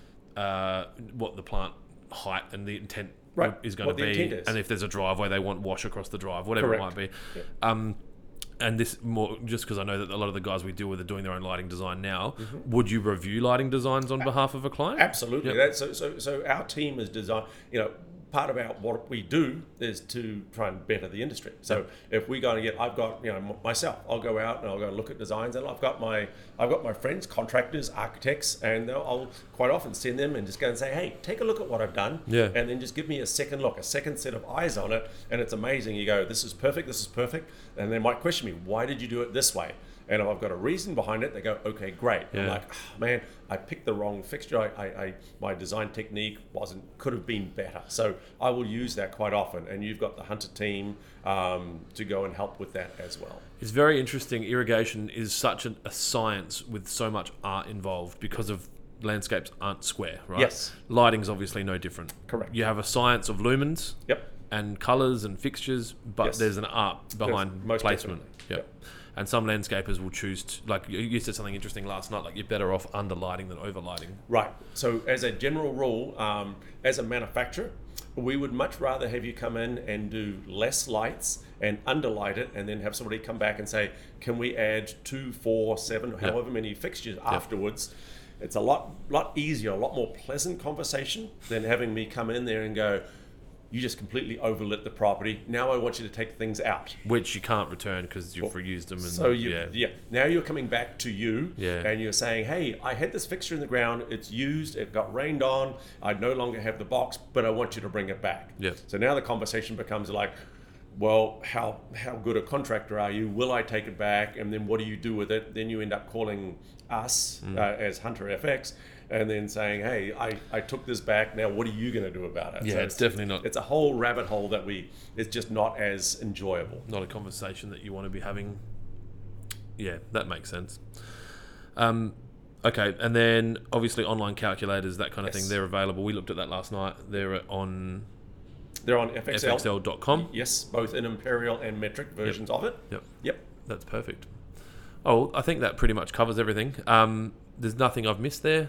uh, what the plant height and the intent Right, is going what to the be, intent is. and if there's a driveway, they want wash across the drive, whatever Correct. it might be. Yep. Um, and this more just because I know that a lot of the guys we deal with are doing their own lighting design now. Mm-hmm. Would you review lighting designs on behalf of a client? Absolutely. Yep. That's so, so so our team is designed, you know, part about what we do is to try and better the industry. So if we go and get, I've got, you know, m- myself, I'll go out and I'll go and look at designs, and I've got my, I've got my friends, contractors, architects, and they'll- I'll quite often send them and just go and say, hey, take a look at what I've done. Yeah. And then just give me a second look, a second set of eyes on it. And it's amazing. You go, this is perfect, this is perfect. And they might question me, why did you do it this way? And if I've got a reason behind it, they go, okay, great. I'm Yeah. like, oh, man, I picked the wrong fixture. I, I, I, my design technique wasn't, could have been better. So I will use that quite often. And you've got the Hunter team um, to go and help with that as well. It's very interesting. Irrigation is such an, a science with so much art involved because of landscapes aren't square, right? Yes. Lighting's obviously no different. Correct. You have a science of lumens Yep. and colours and fixtures, but Yes. there's an art behind most placement. definitely. Yep. And some landscapers will choose to, like you- you said something interesting last night, like you're better off under lighting than over lighting. Right. So as a general rule, um, as a manufacturer, we would much rather have you come in and do less lights and underlight it, and then have somebody come back and say, can we add two, four, seven, however many fixtures afterwards? It's a lot, lot easier, a lot more pleasant conversation than having me come in there and go, you just completely overlit the property. Now I want you to take things out. Which you can't return because you've reused them. And So you, yeah. yeah. Now you're coming back to you, Yeah. and you're saying, "Hey, I had this fixture in the ground. It's used. It got rained on. I no longer have the box, but I want you to bring it back." Yeah. So now the conversation becomes like, "Well, how how good a contractor are you? Will I take it back? And then what do you do with it?" Then you end up calling us Mm. uh, as Hunter F X, and then saying, "Hey, I, I took this back. Now what are you going to do about it?" Yeah, it's definitely not- It's a whole rabbit hole that we. It's just not as enjoyable. Not a conversation that you want to be having. Yeah, that makes sense. Um, okay, and then obviously online calculators, that kind of Yes. thing, they're available. We looked at that last night. They're on They're on F X L. F X L dot com. Yes, both in imperial and metric versions of it. Yep, Yep. that's perfect. Oh, I think that pretty much covers everything. Um, there's nothing I've missed there.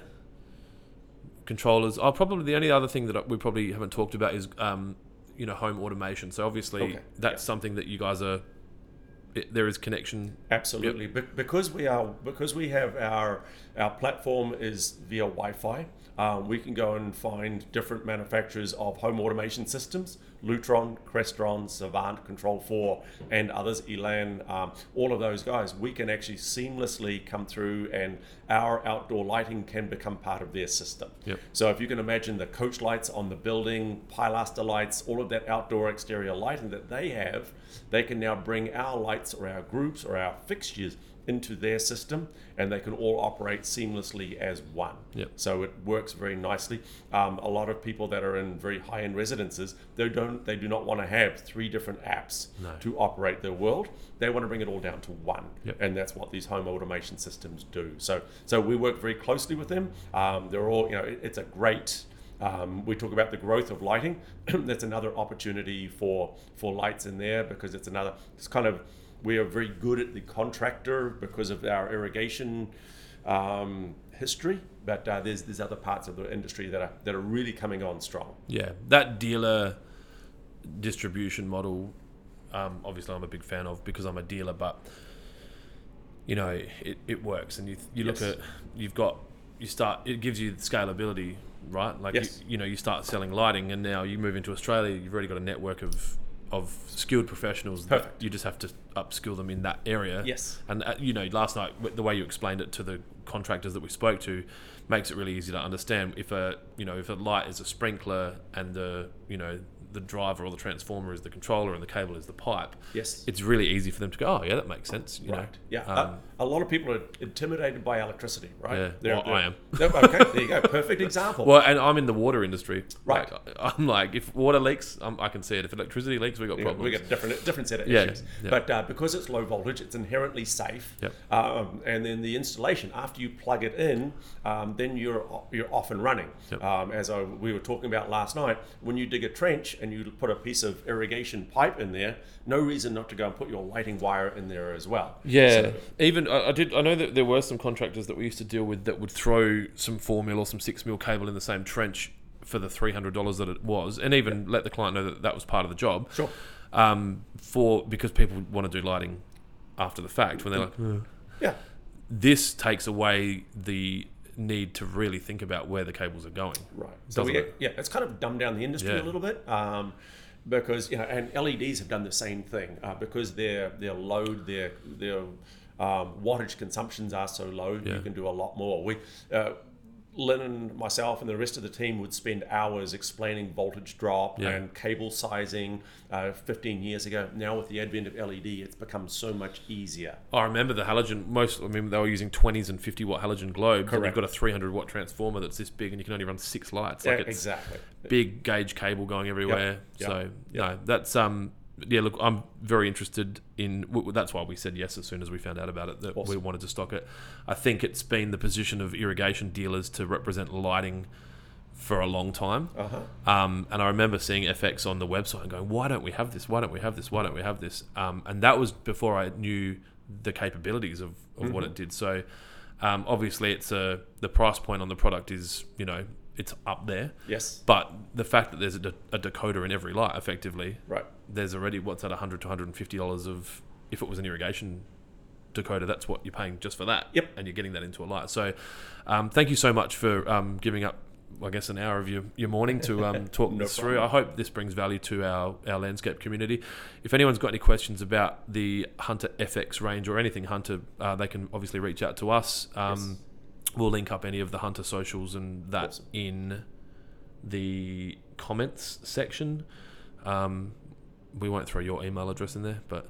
Controllers. Oh, probably the only other thing that we probably haven't talked about is, um, you know, home automation. So obviously Okay, that's yeah. something that you guys are it, there is connection. Absolutely, Yep. Be- because we are because we have our our platform is via Wi-Fi. Um, we can go and find different manufacturers of home automation systems: Lutron, Crestron, Savant, Control four, and others. Elan, um, all of those guys. We can actually seamlessly come through, and our outdoor lighting can become part of their system. Yep. So if you can imagine the coach lights on the building, pilaster lights, all of that outdoor exterior lighting that they have, they can now bring our lights or our groups or our fixtures into their system, and they can all operate seamlessly as one. Yep. So it works very nicely. Um, a lot of people that are in very high-end residences, they don't, they do not want to have three different apps No. to operate their world. They want to bring it all down to one, Yep. and that's what these home automation systems do. So, so we work very closely with them. Um, they're all, you know, it, it's a great. Um, we talk about the growth of lighting. That's another opportunity for for lights in there, because it's another. It's kind of. We are very good at the contractor because of our irrigation um, history, but uh, there's there's other parts of the industry that are that are really coming on strong. Yeah, that dealer distribution model, um, obviously I'm a big fan of because I'm a dealer, but you know it, it works, and you you look Yes. at you've got you start it gives you scalability, right? Like Yes. you, you know you start selling lighting, and now you move into Australia, you've already got a network of of skilled professionals. Perfect. That you just have to upskill them in that area. Yes. And uh, you know, last night w- the way you explained it to the contractors that we spoke to makes it really easy to understand. If a you know if a light is a sprinkler and the you know the driver or the transformer is the controller and the cable is the pipe, Yes. it's really easy for them to go, oh yeah, that makes sense. You Right. know? Yeah. Um, uh, a lot of people are intimidated by electricity, right? Yeah. They're- Well, they're- I am. they're- okay. There you go. Perfect example. Well, and I'm in the water industry. Right. Like, I'm like, if water leaks, um, I can see it. If electricity leaks, we got You know, problems. we get a different different set of Yeah, issues. yeah. But uh, because it's low voltage, it's inherently safe. Yep. Um, and then the installation, after you plug it in, um, then you're you're off and running. Yep. Um, as I, we were talking about last night, when you dig a trench and you put a piece of irrigation pipe in there, no reason not to go and put your lighting wire in there as well. Yeah, So- even I, I did. I know that there were some contractors that we used to deal with that would throw some four mil or some six mil cable in the same trench for the three hundred dollars that it was, and even let the client know that that was part of the job. Sure. Um, for because people want to do lighting after the fact when they're like, "Hmm." Yeah. this takes away the need to really think about where the cables are going. Right. So we, Doesn't it? yeah, it's kind of dumbed down the industry Yeah. a little bit, um, because you know, and L E Ds have done the same thing uh, because their their load, their their um, wattage consumptions are so low. Yeah. You can do a lot more. We. Uh, Lynn and myself and the rest of the team would spend hours explaining voltage drop Yeah. and cable sizing uh, fifteen years ago. Now with the advent of L E D, it's become so much easier. I remember the halogen. Most, I mean, they were using twenties and fifty watt halogen globes. And you've Correct. got a three hundred watt transformer that's this big, and you can only run six lights. Like Yeah, it's exactly. big gauge cable going everywhere. Yep. So no, that's um. Yeah, look, I'm very interested in. W- w- that's why we said yes as soon as we found out about it. That we Awesome. wanted to stock it. I think it's been the position of irrigation dealers to represent lighting for a long time. Uh-huh. Um, and I remember seeing F X on the website and going, "Why don't we have this? Why don't we have this? Why don't we have this?" Um, and that was before I knew the capabilities of, of Mm-hmm. what it did. So um, obviously, it's a the price point on the product is you know it's up there. Yes. But the fact that there's a, de- a decoder in every light, effectively, Right. there's already what's that one hundred to one hundred fifty dollars of if it was an irrigation decoder, that's what you're paying just for that. Yep. And you're getting that into a light. So um, thank you so much for um, giving up, I guess, an hour of your, your morning to um, talk No this through. problem. I hope this brings value to our, our landscape community. If anyone's got any questions about the Hunter F X range or anything Hunter, uh, they can obviously reach out to us. Um, Yes. We'll link up any of the Hunter socials and that Awesome. in the comments section. Um, we won't throw your email address in there, but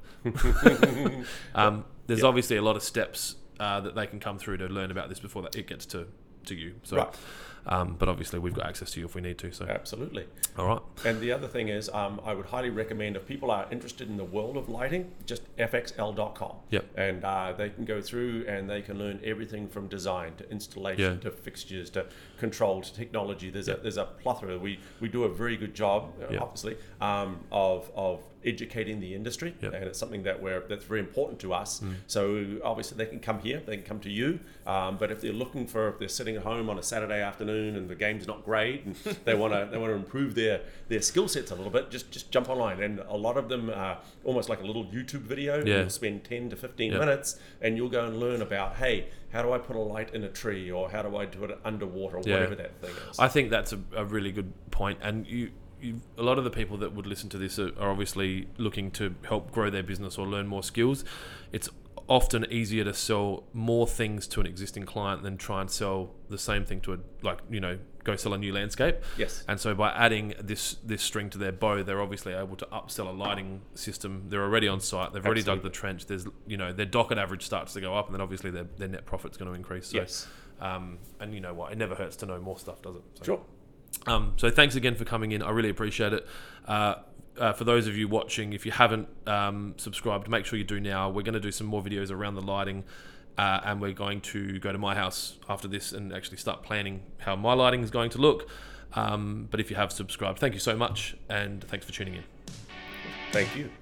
um, there's Yeah. obviously a lot of steps uh, that they can come through to learn about this before that it gets to, to you. So, Right. um, but obviously we've got access to you if we need to. So, Absolutely. all right. And the other thing is, um, I would highly recommend if people are interested in the world of lighting, just f x l dot com. Yep. And uh, they can go through and they can learn everything from design to installation Yeah. to fixtures to control to technology. There's Yep. a there's a plethora. We we do a very good job, uh, Yep. obviously, um, of of educating the industry, Yep. and it's something that we're that's very important to us. Mm. So obviously they can come here, they can come to you, um, but if they're looking for, if they're sitting at home on a Saturday afternoon and the game's not great and they want to they want to improve their their skill sets a little bit, just just jump online. And a lot of them are almost like a little YouTube video. Yeah. You'll spend ten to fifteen Yep. minutes and you'll go and learn about, hey, how do I put a light in a tree, or how do I do it underwater, or Yeah. whatever that thing is. I think that's a, a really good point, and you, you, a lot of the people that would listen to this are, are obviously looking to help grow their business or learn more skills. It's often easier to sell more things to an existing client than try and sell the same thing to a, like, you know, go sell a new landscape. Yes. And so by adding this this string to their bow, they're obviously able to upsell a lighting system. They're already on site. They've already Absolutely. dug the trench. There's, you know, their docket average starts to go up, and then obviously their, their net profit's going to increase. So, Yes. Um, and you know what? It never hurts to know more stuff, does it? So, Sure. Um, so thanks again for coming in. I really appreciate it. Uh, uh, for those of you watching, if you haven't um, subscribed, make sure you do now. We're going to do some more videos around the lighting, uh, and we're going to go to my house after this and actually start planning how my lighting is going to look. Um, but if you have subscribed, thank you so much, and thanks for tuning in. Thank you.